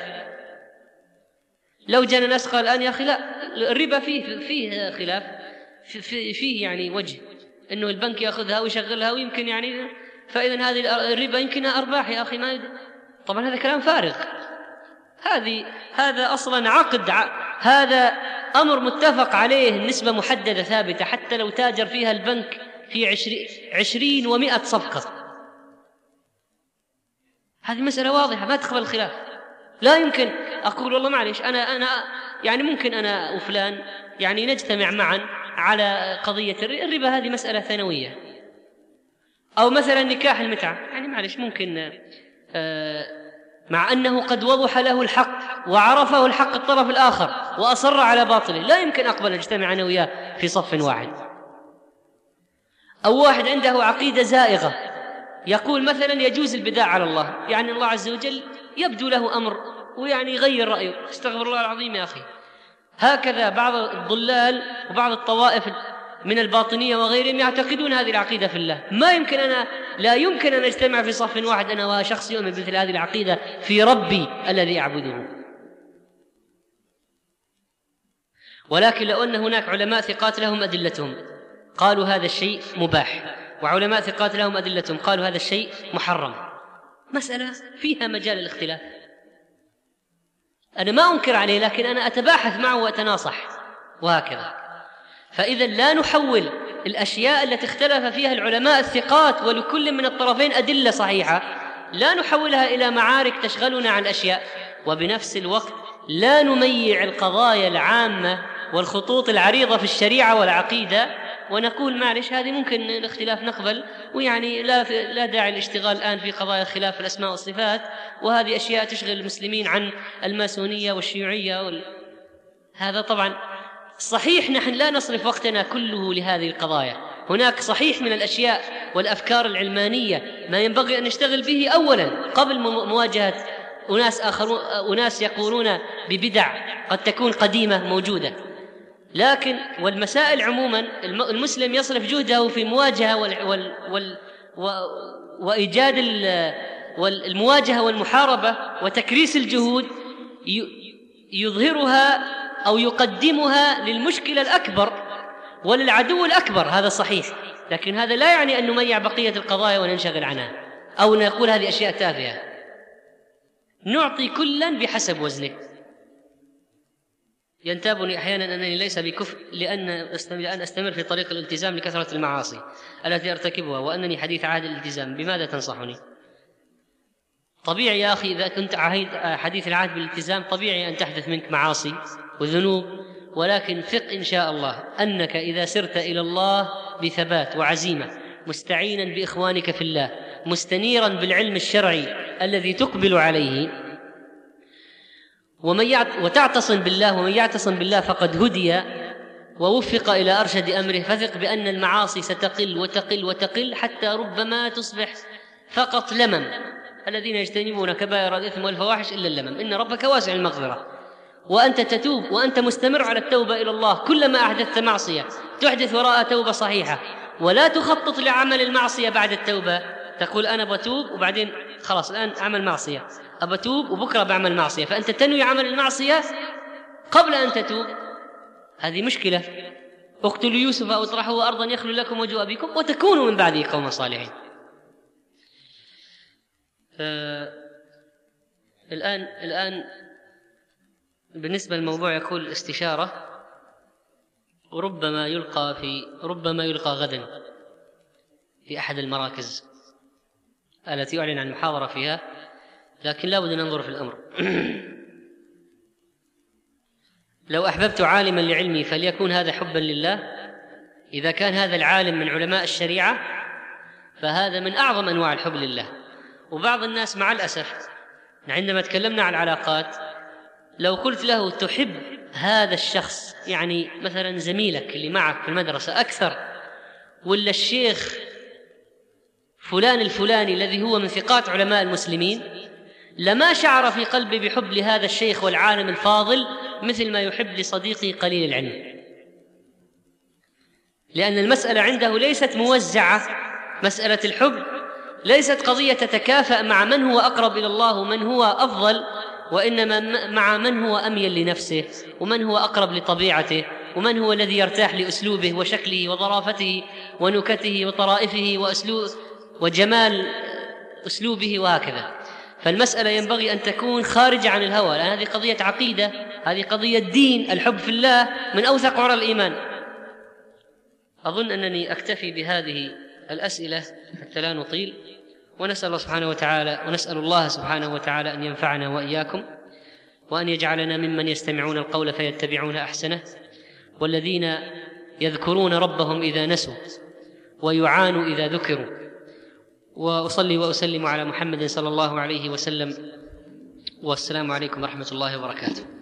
لو جاءنا ناس قال الآن يا أخي لا، الربا فيه فيه خلاف، فيه يعني وجه إنه البنك يأخذها ويشغلها ويمكن يعني، فإذا هذه الربا يمكنها أرباح يا أخي ما يد... طبعا هذا كلام فارغ. هذه هذا أصلا عقد ع... هذا أمر متفق عليه، النسبة محددة ثابتة حتى لو تاجر فيها البنك في عشرين, عشرين ومئة صفقة. هذه مسألة واضحة ما تقبل الخلاف. لا يمكن أقول والله معلش أنا أنا يعني ممكن أنا وفلان يعني نجتمع معا على قضية الربا، هذه مسألة ثانوية. أو مثلا نكاح المتعة، يعني معلش ممكن آه مع أنه قد وضح له الحق وعرفه الحق الطرف الآخر وأصر على باطله، لا يمكن أقبل أجتمع أنا وياه في صف واحد. أو واحد عنده عقيدة زائغة يقول مثلا يجوز البداع على الله، يعني الله عز وجل يبدو له أمر ويعني يغير رأيه، استغفر الله العظيم يا أخي. هكذا بعض الضلال وبعض الطوائف من الباطنية وغيرهم يعتقدون هذه العقيدة في الله. ما يمكن أنا لا يمكن أن أجتمع في صف واحد أنا وشخص يؤمن بمثل هذه العقيدة في ربي الذي أعبده. ولكن لو أن هناك علماء ثقات لهم أدلتهم قالوا هذا الشيء مباح، وعلماء ثقات لهم أدلتهم قالوا هذا الشيء محرم، مسألة فيها مجال الاختلاف. أنا ما أنكر عليه، لكن أنا أتباحث معه وأتناصح وهكذا. فإذا لا نحول الأشياء التي اختلف فيها العلماء الثقات ولكل من الطرفين أدلة صحيحة، لا نحولها إلى معارك تشغلنا عن أشياء، وبنفس الوقت لا نميع القضايا العامة والخطوط العريضة في الشريعة والعقيدة ونقول معلش هذه ممكن الاختلاف نقبل، ويعني لا لا داعي للاشتغال الآن في قضايا خلاف الأسماء والصفات، وهذه أشياء تشغل المسلمين عن الماسونية والشيوعية وال... هذا طبعا صحيح، نحن لا نصرف وقتنا كله لهذه القضايا. هناك صحيح من الأشياء والأفكار العلمانية ما ينبغي أن نشتغل به أولا قبل مواجهة أناس آخرون، أناس يقولون ببدع قد تكون قديمة موجودة. لكن والمسائل عموما المسلم يصرف جهده في مواجهة وال وال وال وإيجاد المواجهة والمحاربة وتكريس الجهود، يظهرها أو يقدمها للمشكلة الأكبر وللعدو الأكبر، هذا صحيح. لكن هذا لا يعني أن نميع بقية القضايا وننشغل عنها أو نقول هذه أشياء تافهة. نعطي كلا بحسب وزنه. ينتابني أحيانا أنني ليس بكفء لأن لأن أستمر في طريق الالتزام لكثرة المعاصي التي أرتكبها، وأنني حديث عهد الالتزام، بماذا تنصحني؟ طبيعي يا أخي إذا كنت حديث العهد بالالتزام طبيعي أن تحدث منك معاصي وذنوب، ولكن ثق إن شاء الله أنك إذا سرت إلى الله بثبات وعزيمة، مستعينا بإخوانك في الله، مستنيرا بالعلم الشرعي الذي تقبل عليه، ومن يعت... وتعتصم بالله، ومن يعتصم بالله فقد هدي ووفق إلى أرشد أمره، فثق بأن المعاصي ستقل وتقل وتقل حتى ربما تصبح فقط لمم. الذين يجتنبون كبائر الإثم والفواحش إلا اللمم، إن ربك واسع المغفرة. وأنت تتوب وأنت مستمر على التوبة إلى الله، كلما أحدثت معصية تحدث وراء توبة صحيحة، ولا تخطط لعمل المعصية بعد التوبة، تقول أنا بتوب وبعدين خلاص الآن أعمل معصية، أبتوب وبكرة بعمل معصية، فأنت تنوي عمل المعصية قبل أن تتوب. هذه مشكلة. اقتلوا يوسف أو اطرحوه أرضا يخلو لكم وجه أبيكم وتكونوا من بعده قوما صالحين. آه الآن الآن بالنسبة للموضوع يقول الاستشارة، وربما يلقى في ربما يلقى غدا في أحد المراكز التي أعلن عن المحاضرة فيها، لكن لا بد أن ننظر في الأمر. لو أحببت عالما لعلمي فليكون هذا حبا لله. إذا كان هذا العالم من علماء الشريعة فهذا من أعظم أنواع الحب لله. وبعض الناس مع الأسف عندما تكلمنا عن العلاقات، لو قلت له تحب هذا الشخص، يعني مثلا زميلك اللي معك في المدرسة أكثر، ولا الشيخ فلان الفلاني الذي هو من ثقات علماء المسلمين، لما شعر في قلبي بحب لهذا الشيخ والعالم الفاضل مثل ما يحب لصديقي قليل العلم، لأن المسألة عنده ليست موزعة، مسألة الحب ليست قضية تتكافأ مع من هو أقرب إلى الله ومن هو أفضل، وإنما مع من هو أميل لنفسه، ومن هو أقرب لطبيعته، ومن هو الذي يرتاح لأسلوبه وشكله وظرافته ونكته وطرائفه وأسلوب وجمال أسلوبه وهكذا. فالمسألة ينبغي أن تكون خارجة عن الهوى، لأن هذه قضية عقيدة، هذه قضية دين. الحب في الله من أوثق عرى الإيمان. أظن أنني أكتفي بهذه الأسئلة حتى لا نطيل، ونسأل الله سبحانه وتعالى ونسأل الله سبحانه وتعالى أن ينفعنا وإياكم، وأن يجعلنا ممن يستمعون القول فيتبعون أحسنه، والذين يذكرون ربهم إذا نسوا ويعانوا إذا ذكروا. وأصلي وأسلم على محمد صلى الله عليه وسلم، والسلام عليكم ورحمة الله وبركاته.